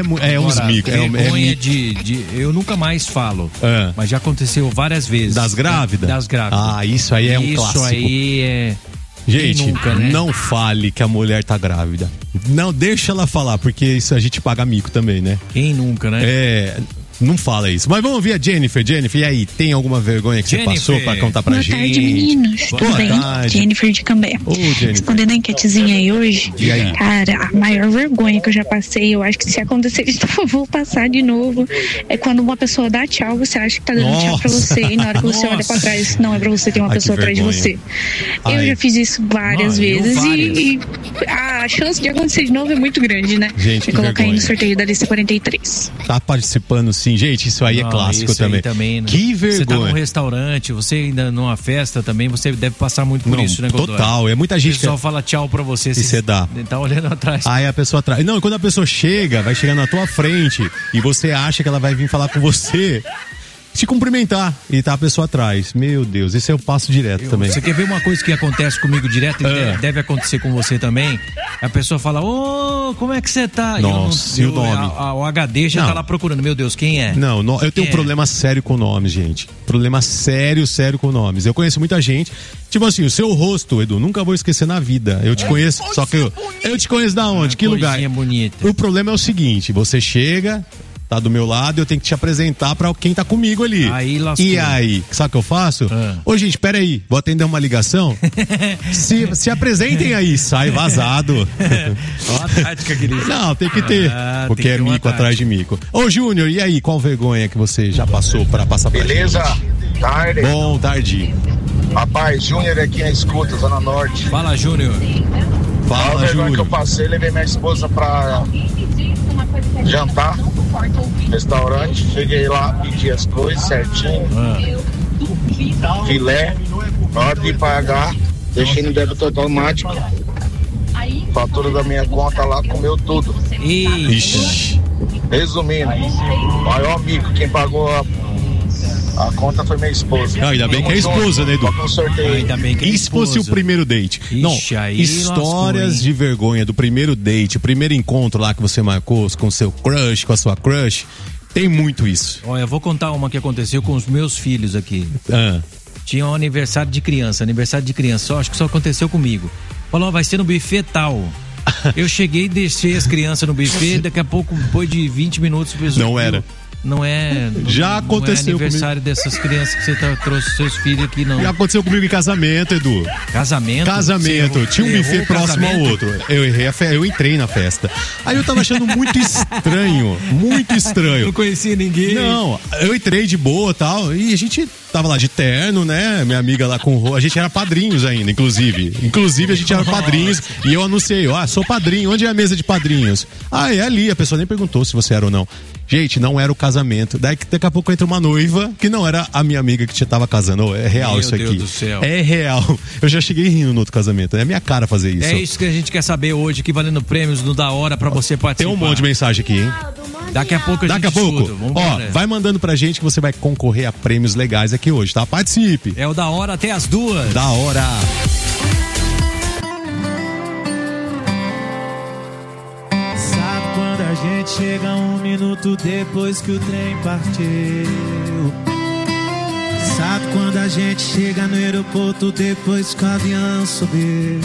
É uns micos. Vergonha eu nunca mais falo. Mas já aconteceu várias vezes. Das grávidas? Das grávidas. Ah, isso aí é um clássico. Isso aí é... Gente, nunca, né? não fale que a mulher tá grávida. Não, deixa ela falar, porque isso a gente paga mico também, né? Quem nunca, né? Não fala isso. Mas vamos ouvir a Jennifer. Jennifer, e aí? Tem alguma vergonha que você passou pra contar pra gente? Boa tarde, meninos. Tudo bem? Jennifer de Cambé. Respondendo a enquetezinha aí hoje, E aí? cara, a maior vergonha que eu já passei, eu acho que se acontecer de novo, eu vou passar de novo, é quando uma pessoa dá tchau, você acha que tá dando tchau pra você, e na hora que você olha pra trás, não é pra você, tem uma pessoa atrás de você. Eu já fiz isso várias vezes e a chance de acontecer de novo é muito grande, né? Gente, Me que colocar aí vergonha. no sorteio da lista 43. Tá participando sim, gente, isso aí é clássico isso aí também. né? Que Você tá num vergonha. restaurante, você ainda numa festa também, você deve passar muito por isso, né, Godoy? Total, é muita gente O pessoal fala tchau pra você. E você dá. Tá olhando atrás. Aí a pessoa atrás. Não, quando a pessoa chega, vai chegar na tua frente e você acha que ela vai vir falar com você, se cumprimentar e tá a pessoa atrás. Meu Deus, esse eu passo direto também. Você quer ver uma coisa que acontece comigo direto e deve acontecer com você também? A pessoa fala, como é que você tá? Nossa, e o nome? O HD já Não. tá lá procurando, meu Deus, quem é? Não, eu tenho um é? problema sério com nomes, gente. Problema sério com nomes. Eu conheço muita gente. Tipo assim, o seu rosto, Edu, nunca vou esquecer na vida. Eu te conheço, só que eu te conheço da onde? Que lugar? Bonita. O problema é o seguinte, você chega, tá do meu lado, eu tenho que te apresentar pra quem tá comigo ali. Aí lascou. E aí, sabe o que eu faço? Ô, gente, pera aí, vou atender uma ligação. se apresentem aí, sai vazado. Olha a tática, querido. Não, tem que ter, porque tem que é ter uma mico atrás de mico. Ô, Júnior, e aí, qual vergonha que você já passou pra passar pra Beleza? gente? Tarde. Bom, tarde. Rapaz, Júnior aqui na escuta, Zona Norte. Fala, Júnior. A vergonha que eu passei, levei minha esposa pra jantar, restaurante, cheguei lá, pedi as coisas certinho, filé, na hora de pagar, deixei no débito automático, fatura da minha conta lá, comeu tudo. Ixi. Resumindo, maior amigo, quem pagou a conta foi minha esposa. Não, ainda bem que é esposa, né, Edu? Um sorteio. Ainda bem que é E se fosse o esposa. primeiro date? Ixi, Não, aí histórias lascou, hein? de vergonha do primeiro date, o primeiro encontro lá que você marcou com seu crush, com a sua crush. Tem muito isso. Olha, eu vou contar uma que aconteceu com os meus filhos aqui. Tinha um aniversário de criança, só acho que só aconteceu comigo. Falou, vai ser no buffet tal. Eu cheguei, deixei as crianças no buffet, daqui a pouco, depois de 20 minutos, o pessoal Não era. Não é. Já aconteceu Não é aniversário dessas crianças que você trouxe seus filhos aqui, não. Já aconteceu comigo em casamento, Edu. Casamento? Casamento. Você Tinha um errou buffet o próximo ao casamento? outro. Eu errei eu entrei na festa. Aí eu tava achando muito estranho. Muito estranho. Não conhecia ninguém. Não, eu entrei de boa e tal. E a gente tava lá de terno, né? Minha amiga lá com. A gente era padrinhos ainda, inclusive. Inclusive, a gente era padrinhos. E eu anunciei, sou padrinho. Onde é a mesa de padrinhos? É ali. A pessoa nem perguntou se você era ou não. Gente, não era o casamento. Daqui a pouco entra uma noiva que não era a minha amiga que já tava casando. É real Meu isso aqui. Deus do céu. É real. Eu já cheguei rindo no outro casamento. É minha cara fazer isso. É isso que a gente quer saber hoje, que valendo prêmios no Da Hora pra você participar. Tem um monte de mensagem aqui, hein? Daqui a pouco a gente Daqui a pouco. escuta. Vambora. Vai mandando pra gente que você vai concorrer a prêmios legais aqui hoje, tá? Participe. É o Da Hora até as 2. Da hora. Sabe quando a gente chega 1 minuto depois que o trem partiu? Sabe quando a gente chega no aeroporto depois que o avião subiu?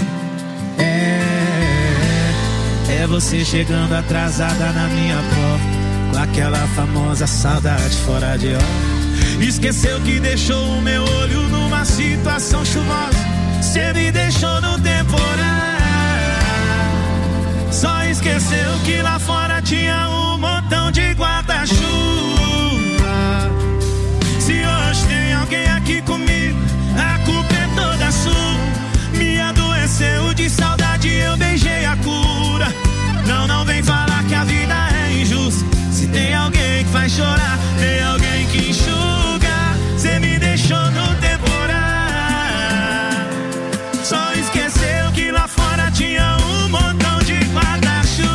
É você chegando atrasada na minha porta, com aquela famosa saudade fora de hora. Esqueceu que deixou o meu olho numa situação chuvosa. Cê me deixou no temporal. Só esqueceu que lá fora tinha um montão de guarda-chuva. Se hoje tem alguém aqui comigo, a culpa é toda sua. Me adoeceu de saudade, eu beijei a cura. Não vem falar que a vida é injusta. Se tem alguém que faz chorar, tem alguém que enxuga. Cê me deixou no temporal. Só esqueceu que lá fora tinha um montão de guarda-chuva.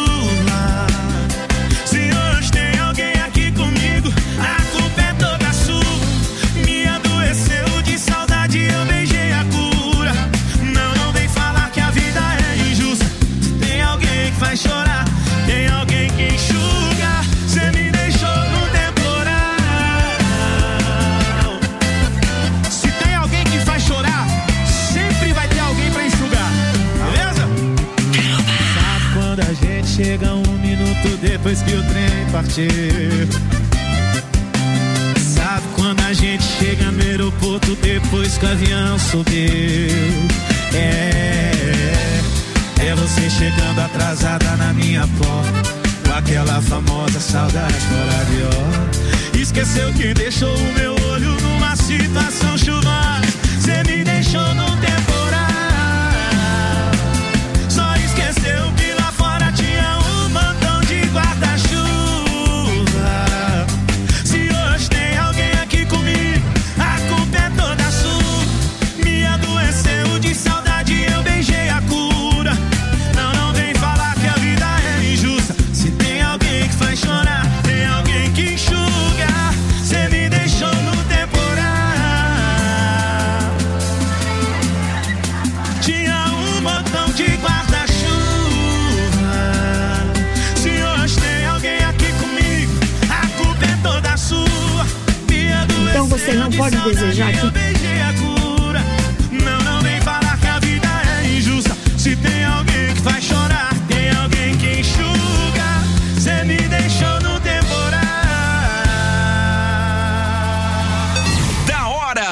Se hoje tem alguém aqui comigo, a culpa é toda sua. Me adoeceu de saudade, eu beijei a cura. Não vem falar que a vida é injusta. Se tem alguém que faz chorar, tem alguém que enxuga. Cê me deixou no temporal. Se tem alguém que faz chorar, sempre vai ter alguém pra enxugar. Beleza? Sabe quando a gente chega 1 minuto depois que o trem partiu? Sabe quando a gente chega no aeroporto depois que o avião subiu? É você chegando atrasada na minha porta, com aquela famosa saudade fora de hora. Esqueceu que deixou o meu olho numa situação chuvosa. Cê me deixou no temporal. Só esqueceu que lá fora tinha um montão de guarda-chuva. Se hoje tem alguém aqui comigo, a culpa é toda sua. Me adoeceu de saudade, eu beijei a cura. Não vem falar que a vida é injusta. Se tem alguém que faz chorar, tem alguém que enxuga. Cê me deixou no temporal. Tinha um montão de guarda-chuva. Se hoje tem alguém aqui comigo, a culpa é toda sua. Me adoeceu. Então você não pode desejar que... eu beijei a cura. Não vem falar que a vida é injusta. Se tem alguém que faz chorar, tem alguém que enxuga. Cê me deixou no temporal. Da hora.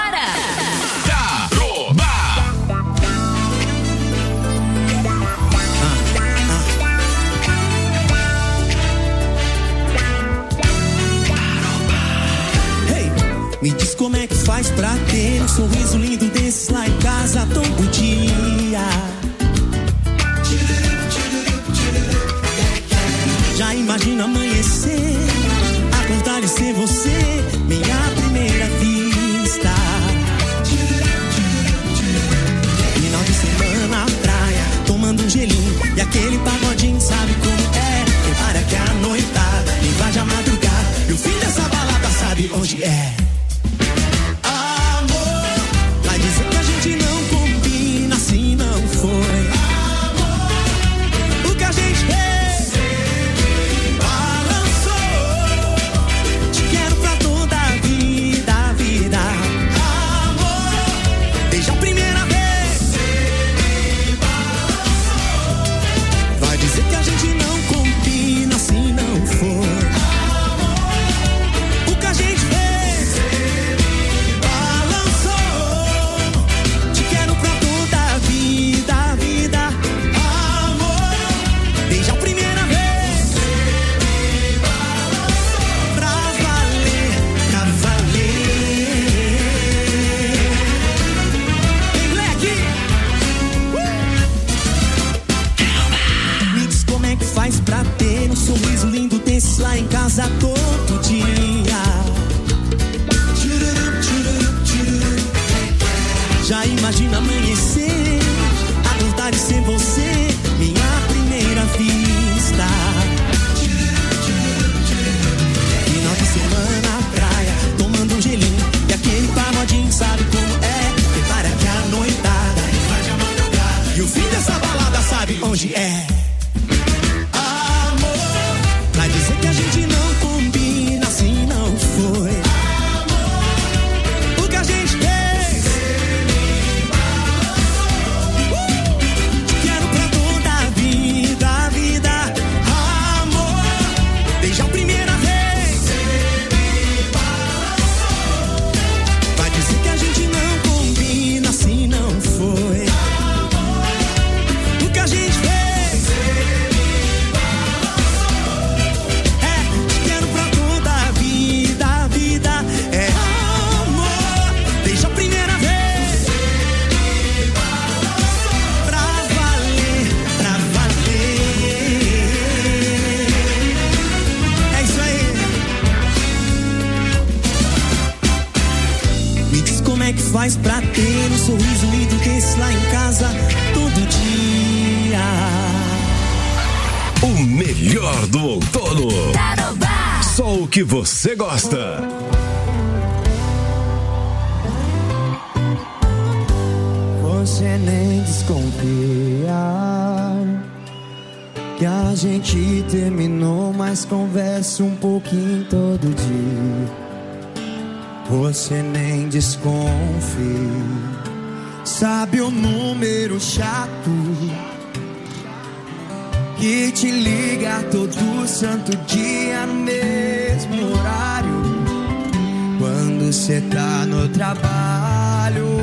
Hey, me diz como é que faz pra ter um sorriso lindo desses lá em casa todo dia. Já imagino amanhecer, acordar e ser você, minha primeira vista. Final de semana na praia, tomando um gelinho e aquele pagodinho, sabe como é? Prepara que a noitada invade a madrugada e o fim dessa balada sabe onde é. Amor, vai dizer que a gente não combina, assim não foi. é que faz pra ter um sorriso lindo desse lá em casa todo dia? O melhor do outono. Só o que você gosta. Você nem desconfia que a gente terminou, mas conversa um pouquinho todo dia. Você nem desconfia, sabe o número chato que te liga todo santo dia no mesmo horário, quando cê tá no trabalho,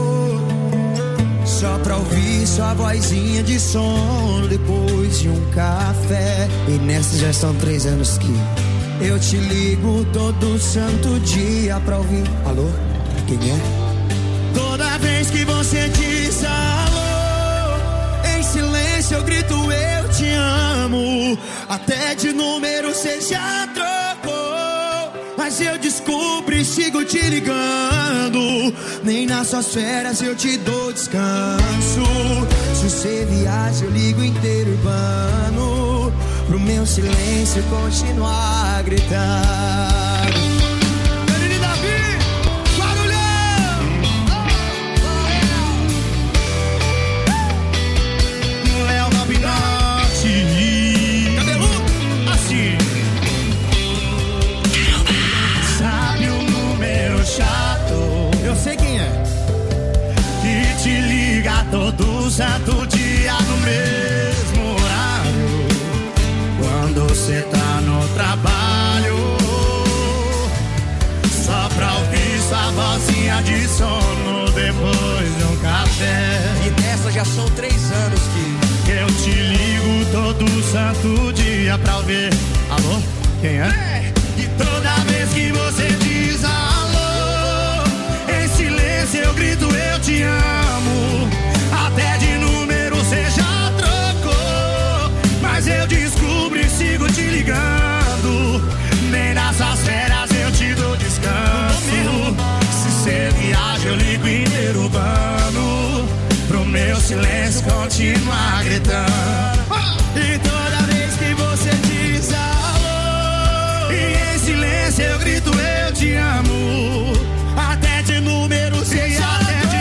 só pra ouvir sua vozinha de sono depois de um café. E nessa já são 3 anos que eu te ligo todo santo dia pra ouvir. Alô? Quem é? Toda vez que você diz alô, em silêncio eu grito eu te amo. Até de número cê já trocou, mas eu descubro e sigo te ligando. Nem nas suas férias eu te dou descanso. Se você viaja eu ligo inteiro urbano, pro meu silêncio continuar a gritar. Menino Davi, barulhão! Léo Nobinote, cabeludo, assim. Sabe o número chato? Eu sei quem é. Que te liga todo santo dia no mesmo horário, quando cê tá no trabalho, só pra ouvir sua vozinha de sono depois de um café. E dessa já são 3 anos que eu te ligo todo santo dia pra ouvir. Alô? Quem é? E toda vez que você diz alô, em silêncio eu grito eu te amo. Até de número cê já trocou, mas eu descubro e sigo te ligando. Nem nessas férias eu te dou descanso. Se cê viaja eu ligo inteiro urbano, pro meu silêncio continuar gritando. E toda vez que você diz alô, e em silêncio eu grito eu te amo. Até de número cê já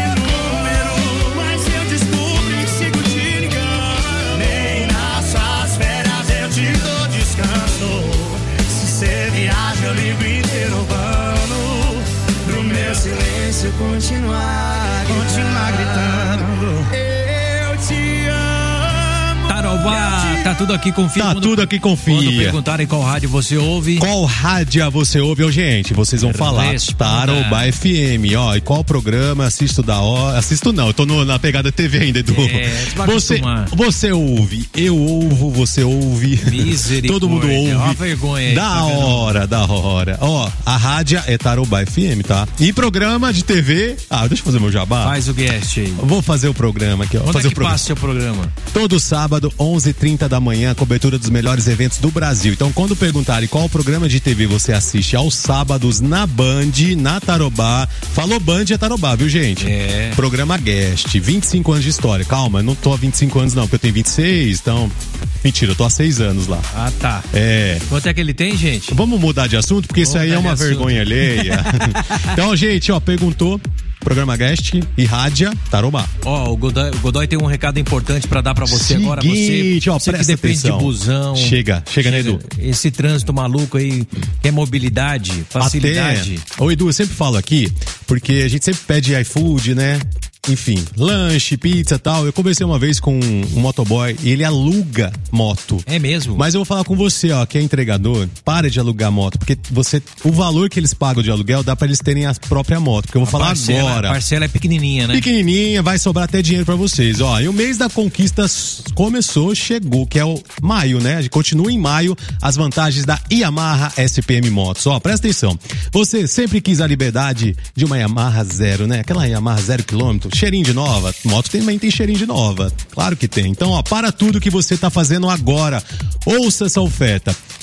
eu ligo inteiro urbano, pro meu silêncio continuar gritando. Eu te amo. Tarobá, tá tudo aqui, confia. Tá tudo aqui, confia. Quando perguntarem qual rádio você ouve. Qual rádio você ouve? Ô, gente, vocês vão falar. Tarobá FM, ó. E qual programa? Assisto da hora. Assisto não, eu tô na pegada TV ainda, Edu. Você ouve, eu ouvo, você ouve. Misericórdia. Todo mundo ouve. É uma vergonha aí. Da hora. Ó, a rádio é Tarobá FM, tá? E programa de TV. Deixa eu fazer meu jabá. Faz o guest aí. Vou fazer o programa aqui, ó. Onde é que passa seu programa? Todo sábado, 11h30 da manhã, cobertura dos melhores eventos do Brasil. Então, quando perguntarem qual programa de TV você assiste aos sábados na Band, na Tarobá, falou Band é Tarobá, viu, gente? É. Programa Guest, 25 anos de história. Calma, eu não tô há 25 anos não, porque eu tenho 26, então... Mentira, eu tô há 6 anos lá. Ah, tá. É. Quanto é que ele tem, gente? Vamos mudar de assunto, porque isso aí é uma vergonha alheia. Então, gente, ó, perguntou... Programa Guest e Rádia Tarobá. Ó, o Godoy tem um recado importante pra dar pra você agora. Você que depende de busão. Chega, né, Edu? Esse trânsito maluco aí, que é mobilidade, facilidade. Ô, Edu, eu sempre falo aqui, porque a gente sempre pede iFood, né? Enfim, lanche, pizza e tal. Eu conversei uma vez com um motoboy e ele aluga moto. É mesmo? Mas eu vou falar com você, ó, que é entregador, para de alugar moto, porque o valor que eles pagam de aluguel dá pra eles terem a própria moto, porque eu vou falar agora. A parcela é pequenininha, né? Pequenininha, vai sobrar até dinheiro pra vocês, ó. E o mês da conquista chegou, que é o maio, né? A gente continua em maio, as vantagens da Yamaha SPM Motos. Ó, presta atenção. Você sempre quis a liberdade de uma Yamaha zero, né? Aquela Yamaha 0 km, cheirinho de nova. Moto também tem cheirinho de nova. Claro que tem. Então, ó, para tudo que você tá fazendo agora. Ouça essa oferta.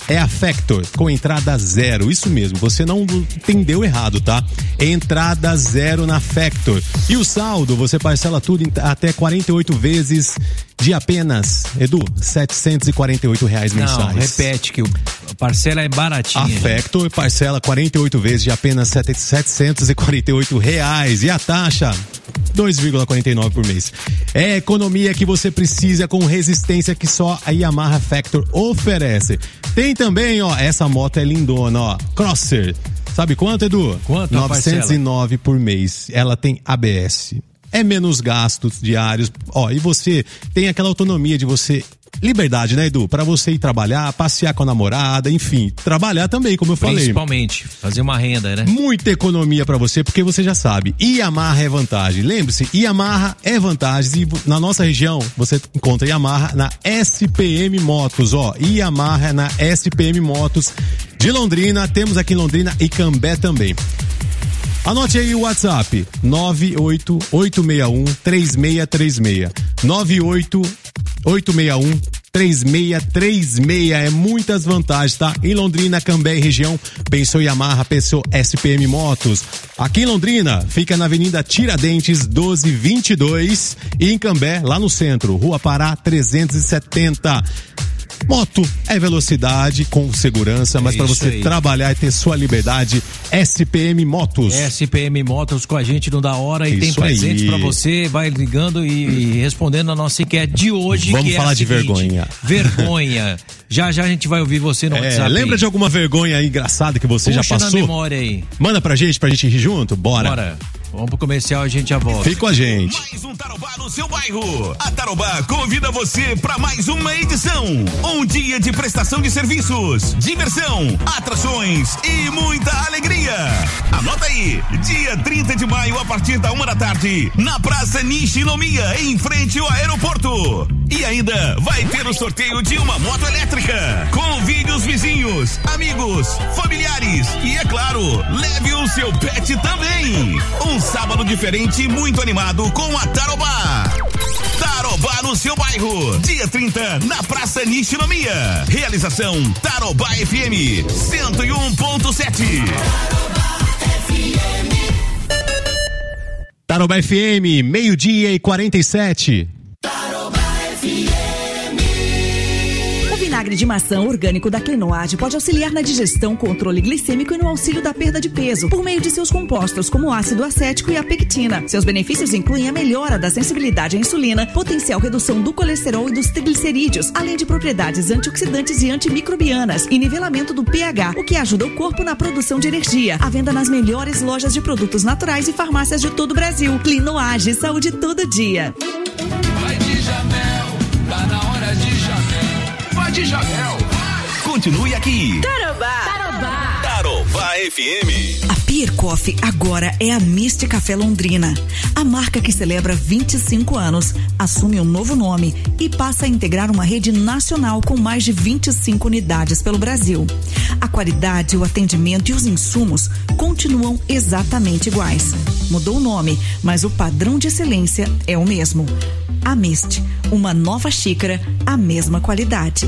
é a Factor, com entrada zero. Isso mesmo, você não entendeu errado, tá? Entrada zero na Factor. E o saldo, você parcela tudo em até 48 vezes de apenas, Edu, R$748 mensais. Não, repete que a parcela é baratinha. A Factor parcela 48 vezes de apenas R$748. E a taxa, 2,49 por mês. É a economia que você precisa com resistência que só a Yamaha Factor oferece. Tem também, ó, essa moto é lindona, ó, Crosser. Sabe quanto, Edu? Quanto? 909 por mês. Ela tem ABS. É menos gastos diários. Ó, e você tem aquela autonomia de você... Liberdade, né, Edu? Pra você ir trabalhar, passear com a namorada, enfim, trabalhar também, como eu falei. Principalmente, fazer uma renda, né? Muita economia pra você, porque você já sabe, Yamaha é vantagem. Lembre-se, Yamaha é vantagem. E na nossa região, você encontra Yamaha na SPM Motos, ó. Yamaha na SPM Motos de Londrina, temos aqui em Londrina e Cambé também. Anote aí o WhatsApp, 98861-3636. 98861-3636. É muitas vantagens, tá? Em Londrina, Cambé e região, pensou Yamaha, pensou SPM Motos. Aqui em Londrina, fica na Avenida Tiradentes, 1222. E em Cambé, lá no centro, Rua Pará, 370. Moto é velocidade com segurança, mas para você trabalhar e ter sua liberdade, SPM Motos. SPM Motos com a gente no Da Hora e tem presentes para você. Vai ligando e respondendo a nossa enquete de hoje. Vamos falar de vergonha. Vergonha. Já a gente vai ouvir você no WhatsApp. Lembra de alguma vergonha engraçada que você já passou? Na memória aí. Manda pra gente rir junto? Bora. Vamos pro comercial, a gente já volta. Fica com a gente. Mais um Tarobá no seu bairro. A Tarobá convida você para mais uma edição. Um dia de prestação de serviços, diversão, atrações e muita alegria. Anota aí, dia 30 de maio a partir da 1 da tarde, na Praça Nishinomiya, em frente ao aeroporto. E ainda vai ter o sorteio de uma moto elétrica. Convide os vizinhos, amigos, familiares e, é claro, leve o seu pet também. Um sábado diferente e muito animado com a Tarobá. Tarobá no seu bairro, dia 30, na Praça Nishinomiya. Realização Tarobá FM 101.7. Tarobá FM, 12:47. Vinagre de maçã orgânico da Clenoade pode auxiliar na digestão, controle glicêmico e no auxílio da perda de peso, por meio de seus compostos como o ácido acético e a pectina. Seus benefícios incluem a melhora da sensibilidade à insulina, potencial redução do colesterol e dos triglicerídeos, além de propriedades antioxidantes e antimicrobianas e nivelamento do pH, o que ajuda o corpo na produção de energia. À venda nas melhores lojas de produtos naturais e farmácias de todo o Brasil. Clenoage, saúde todo dia. Vai de Jamel, tá na hora de Jamel. Vai de Jamel. Continue aqui. Tarobá. Tarobá FM. A Pier Coffee agora é a Mist Café Londrina. A marca que celebra 25 anos assume um novo nome e passa a integrar uma rede nacional com mais de 25 unidades pelo Brasil. A qualidade, o atendimento e os insumos continuam exatamente iguais. Mudou o nome, mas o padrão de excelência é o mesmo. A Mist, uma nova xícara, a mesma qualidade.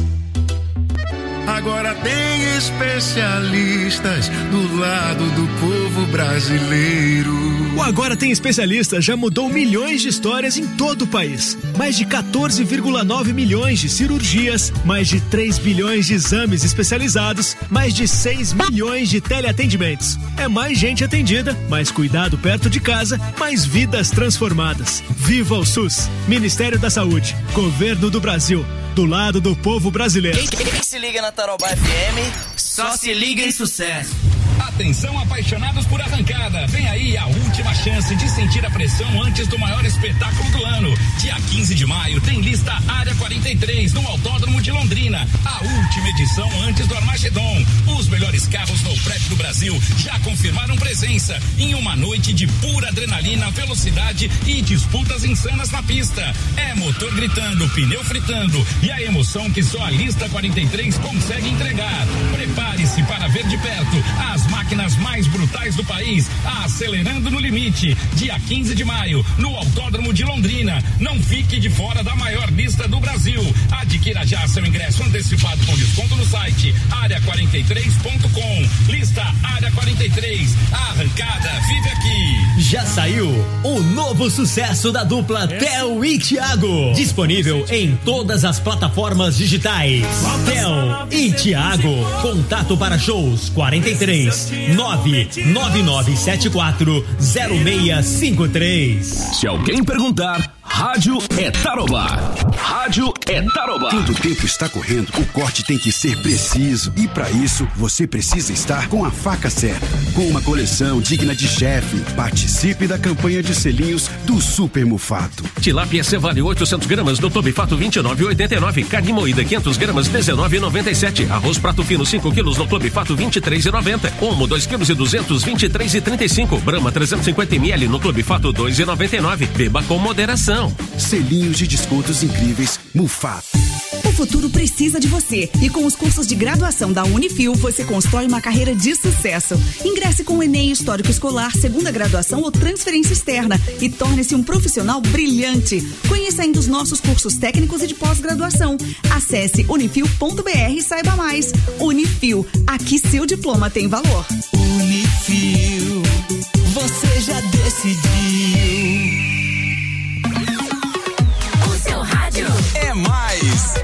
Agora tem especialistas do lado do povo brasileiro. O Agora Tem Especialistas já mudou milhões de histórias em todo o país. Mais de 14,9 milhões de cirurgias, mais de 3 bilhões de exames especializados, mais de 6 milhões de teleatendimentos. É mais gente atendida, mais cuidado perto de casa, mais vidas transformadas. Viva o SUS! Ministério da Saúde, Governo do Brasil, do lado do povo brasileiro. Quem se liga na Tarobá FM, só se liga em sucesso. Atenção, apaixonados por arrancada. Vem aí a última chance de sentir a pressão antes do maior espetáculo do ano. Dia 15 de maio tem lista Área 43 no Autódromo de Londrina. A última edição antes do Armagedon. Os melhores carros no prédio do Brasil já confirmaram presença em uma noite de pura adrenalina, velocidade e disputas insanas na pista. É motor gritando, pneu fritando e a emoção que só a lista 43 consegue entregar. Prepare-se para ver de perto as máquinas mais brutais capitais do país, acelerando no limite. Dia 15 de maio, no Autódromo de Londrina. Não fique de fora da maior lista do Brasil. Adquira já seu ingresso antecipado com desconto no site área43.com. Lista Área 43. A arrancada vive aqui. Já saiu o novo sucesso da dupla Theo e Thiago. Disponível em todas as plataformas digitais. Theo e Thiago. Contato para shows 43 99974 0653. Se alguém perguntar, rádio é Tarobá. Rádio é Tarobá. Quando o tempo está correndo, o corte tem que ser preciso. E para isso, você precisa estar com a faca certa. Com uma coleção digna de chefe. Participe da campanha de selinhos do Super Mufato. Tilápia Cevale 800 gramas no Clube Fato 29,89. Carne moída 500 gramas 19,97. Arroz prato fino 5 quilos no Clube Fato 23,90. Omo 2 quilos e 200 23,35. Brahma 350 ml no Clube Fato 2,99. Beba com moderação. Selinhos de descontos incríveis Mufato. O futuro precisa de você e com os cursos de graduação da Unifil você constrói uma carreira de sucesso. Ingresse com o Enem Histórico Escolar, segunda graduação ou transferência externa e torne-se um profissional brilhante. Conheça ainda os nossos cursos técnicos e de pós-graduação. Acesse unifil.br e saiba mais. Unifil, aqui seu diploma tem valor. Unifil, você já decidiu. O seu rádio é mais.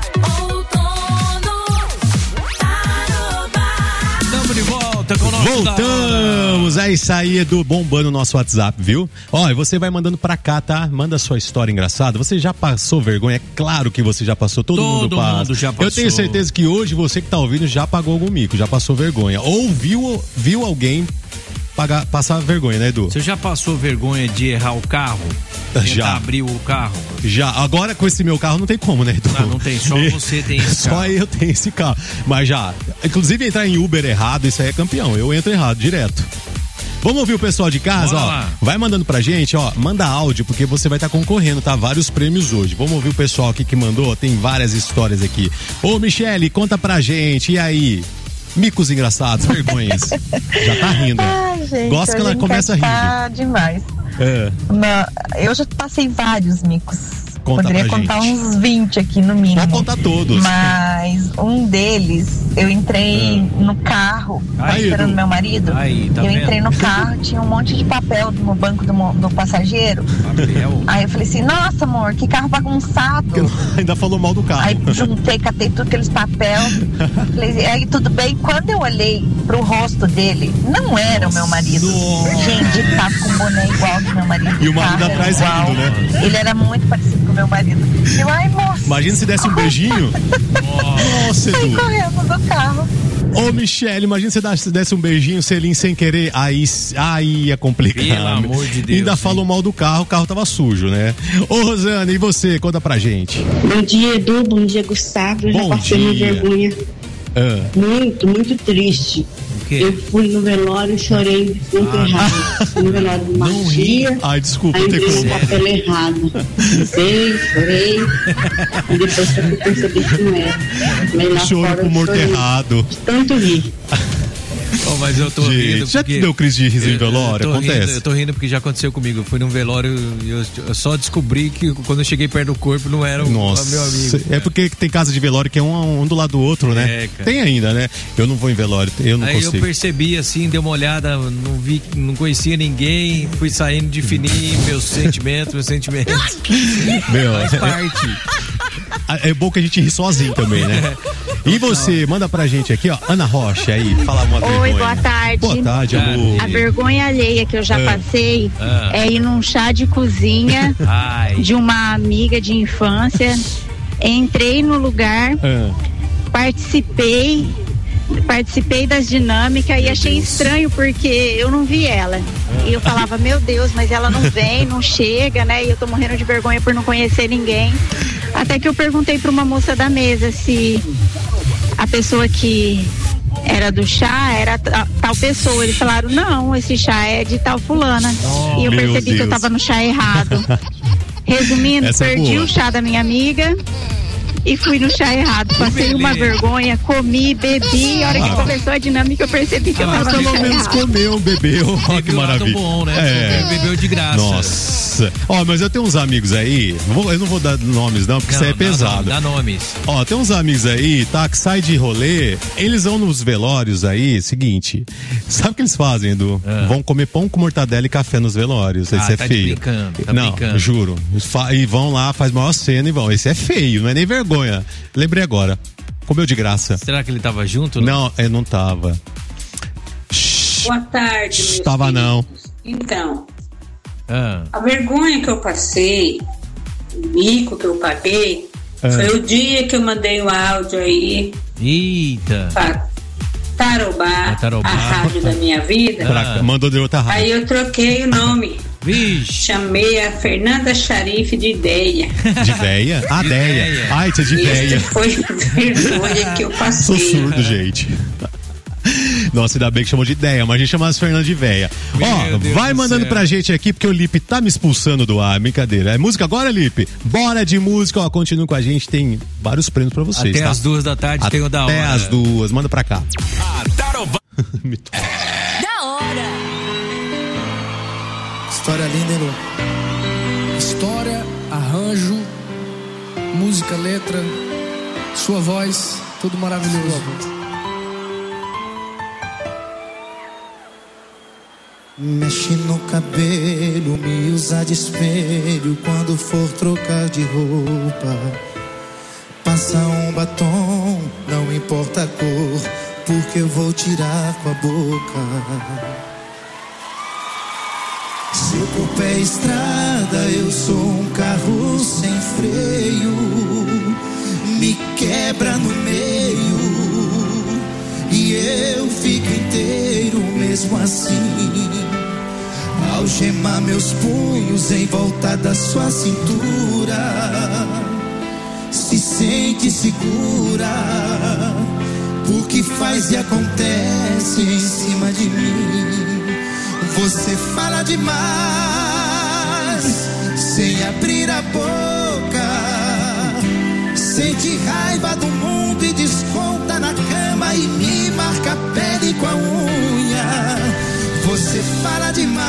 Estamos de volta com o nosso Voltamos, é isso aí, Edu, bombando o nosso WhatsApp, viu? Ó, e você vai mandando pra cá, tá? Manda sua história engraçada. Você já passou vergonha? É claro que você já passou, todo mundo passa. Já passou. Eu tenho certeza que hoje você que tá ouvindo já pagou algum mico, já passou vergonha. Ou viu alguém passar vergonha, né, Edu? Você já passou vergonha de errar o carro? Já. Abrir o carro? Já. Agora com esse meu carro não tem como, né, Edu? Não tem, só você tem esse carro. Só eu tenho esse carro. Mas já. Inclusive entrar em Uber errado, isso aí é campeão. Eu entro errado, direto. Vamos ouvir o pessoal de casa, Bora ó. lá. Vai mandando pra gente, ó. Manda áudio, porque você vai estar concorrendo, tá? Vários prêmios hoje. Vamos ouvir o pessoal aqui que mandou. Tem várias histórias aqui. Ô, Michele, conta pra gente. E aí? Micos engraçados, vergonhas. Já tá rindo. Ai, gente, gosta que ela começa a rir. Tá demais. É. Eu já passei vários micos. Conta Poderia pra contar gente. uns 20 aqui no mínimo. Pode contar todos. Mas um deles, eu entrei no carro, esperando Edu. meu marido. Aí, tá eu vendo? entrei no carro, tinha um monte de papel no banco do passageiro. Papel? Aí eu falei assim, nossa amor, que carro bagunçado. Ainda falou mal do carro. Aí juntei, catei tudo aqueles papel. Falei, aí tudo bem. Quando eu olhei pro rosto dele, não era o meu marido. Gente, ele tava com um boné igual do meu marido. E o marido carro era atrás igual. rindo, né? Ele era muito parecido com o meu marido. Eu, ai, moça. Imagina se desse um beijinho. Nossa, Saí Edu. correndo do carro. Ô, Michele, imagina se desse um beijinho, selinho sem querer. Aí ia complicar. Pelo amor de Deus. Ainda falou mal do carro, o carro tava sujo, né? Ô, Rosana, e você? Conta pra gente. Bom dia, Edu. Bom dia, Gustavo. Eu já Bom passei uma dia. vergonha muito triste. Eu fui no velório e chorei de ponto errado. Fui no velório de uma tia. Ai, desculpa, aí não tem dei como. o papel errado. Pensei, chorei. E depois que eu percebi que não era. Mas lá Choro fora pro eu morto chorei de de tanto rir. Oh, mas eu tô Gente, rindo. já porque te deu crise de riso em velório? Acontece. Eu tô rindo porque já aconteceu comigo. Eu fui num velório e eu só descobri que quando eu cheguei perto do corpo não era Nossa, meu amigo. é porque tem casa de velório que é um do lado do outro, né? É, cara. Tem ainda, né? Eu não vou em velório, eu não Aí consigo. eu percebi assim, dei uma olhada, não conhecia ninguém, fui saindo de fininho, meus sentimentos. Meu, Faz parte. É bom que a gente ri sozinho também, né? E você, manda pra gente aqui, ó, Ana Rocha aí, fala uma vergonha. Oi, boa tarde. Boa tarde, amor. A vergonha alheia que eu já passei Ah. é ir num chá de cozinha de uma amiga de infância. Entrei no lugar, participei das dinâmicas e achei estranho porque eu não vi ela. E eu falava, meu Deus, mas ela não vem, não chega, né? E eu tô morrendo de vergonha por não conhecer ninguém. Até que eu perguntei pra uma moça da mesa se a pessoa que era do chá era tal pessoa. Eles falaram, não, esse chá é de tal fulana. E eu meu percebi que eu Deus. tava no chá errado. Resumindo, Essa é perdi boa. o chá da minha amiga e fui no chá errado. Passei uma vergonha, comi, bebi. E a hora que começou a dinâmica, eu percebi que eu tava no chá pelo menos errado. comeu, bebeu. Ó, que maravilha. Bom, né? Bebeu de graça. Nossa. Ó, mas eu tenho uns amigos aí, eu não vou dar nomes não, porque isso aí é pesado. Dá nomes. Ó, tem uns amigos aí, tá, que sai de rolê, eles vão nos velórios aí, seguinte, sabe o que eles fazem, Edu? Vão comer pão com mortadela e café nos velórios, esse é feio. Não, juro. E vão lá, faz maior cena e vão. Esse é feio, não é nem vergonha. Lembrei agora. Comeu de graça. Será que ele tava junto? Não, não tava. Boa tarde, meus Tava queridos. não. Então, a vergonha que eu passei, o mico que eu paguei, foi o dia que eu mandei o áudio aí. Eita. Pra Tarobá, a rádio da minha vida. Mandou de outra rádio. Aí eu troquei o nome. Vixe. Chamei a Fernanda Charife de Deia. De Deia? Ah, Deia. Ai, tia de Deia. Isso foi a vergonha que eu passei. Sou surdo, gente. Nossa, ainda bem que chamou de Deia, mas a gente chama as Fernandas de Véia. Ó, vai mandando pra gente aqui, porque o Lipe tá me expulsando do ar, brincadeira. É música agora, Lipe? Bora de música, ó, continue com a gente, tem vários prêmios pra vocês, até tá? as 2h tem o da hora. Até as 2, manda pra cá. Da hora. História linda, Lu. História, arranjo, música, letra, sua voz, tudo maravilhoso. Mexe no cabelo, me usa de espelho quando for trocar de roupa. Passa um batom, não importa a cor, porque eu vou tirar com a boca. Seu corpo é estrada, eu sou um carro sem freio. Me quebra no meio e eu fico inteiro mesmo assim. Algemar meus punhos em volta da sua cintura. Se sente segura, porque faz e acontece em cima de mim. Você fala demais, sem abrir a boca. Sente raiva do mundo e desconta na cama e me marca a pele com a unha. Você fala demais,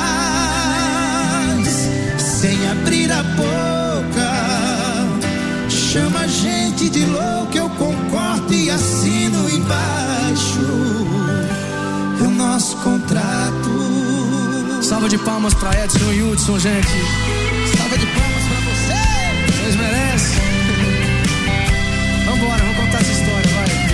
sem abrir a boca. Chama a gente de louco, eu concordo e assino embaixo o nosso contrato. Salva de palmas pra Edson e Hudson, gente. Salva de palmas pra vocês. Vocês merecem. Vambora, vamos contar essa história, vai.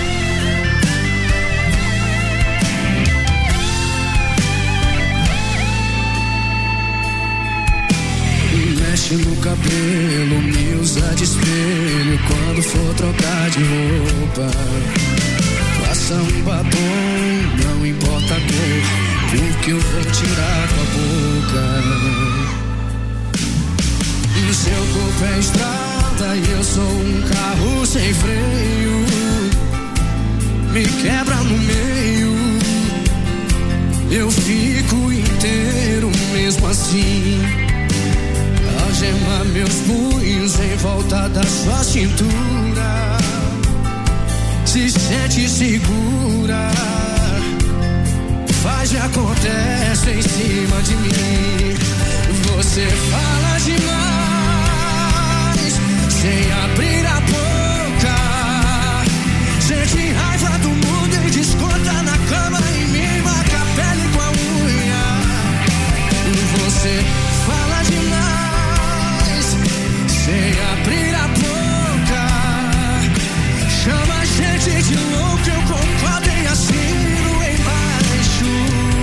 Mexe no cabelo, me usa de espelho quando for trocar de roupa. Passa um batom, não importa a cor, porque eu vou tirar com a boca. Seu corpo é estrada e eu sou um carro sem freio. Me quebra no meio, eu fico inteiro mesmo assim. Algemar meus punhos em volta da sua cintura. Se sente segura, faz e acontece em cima de mim. Você fala demais, sem abrir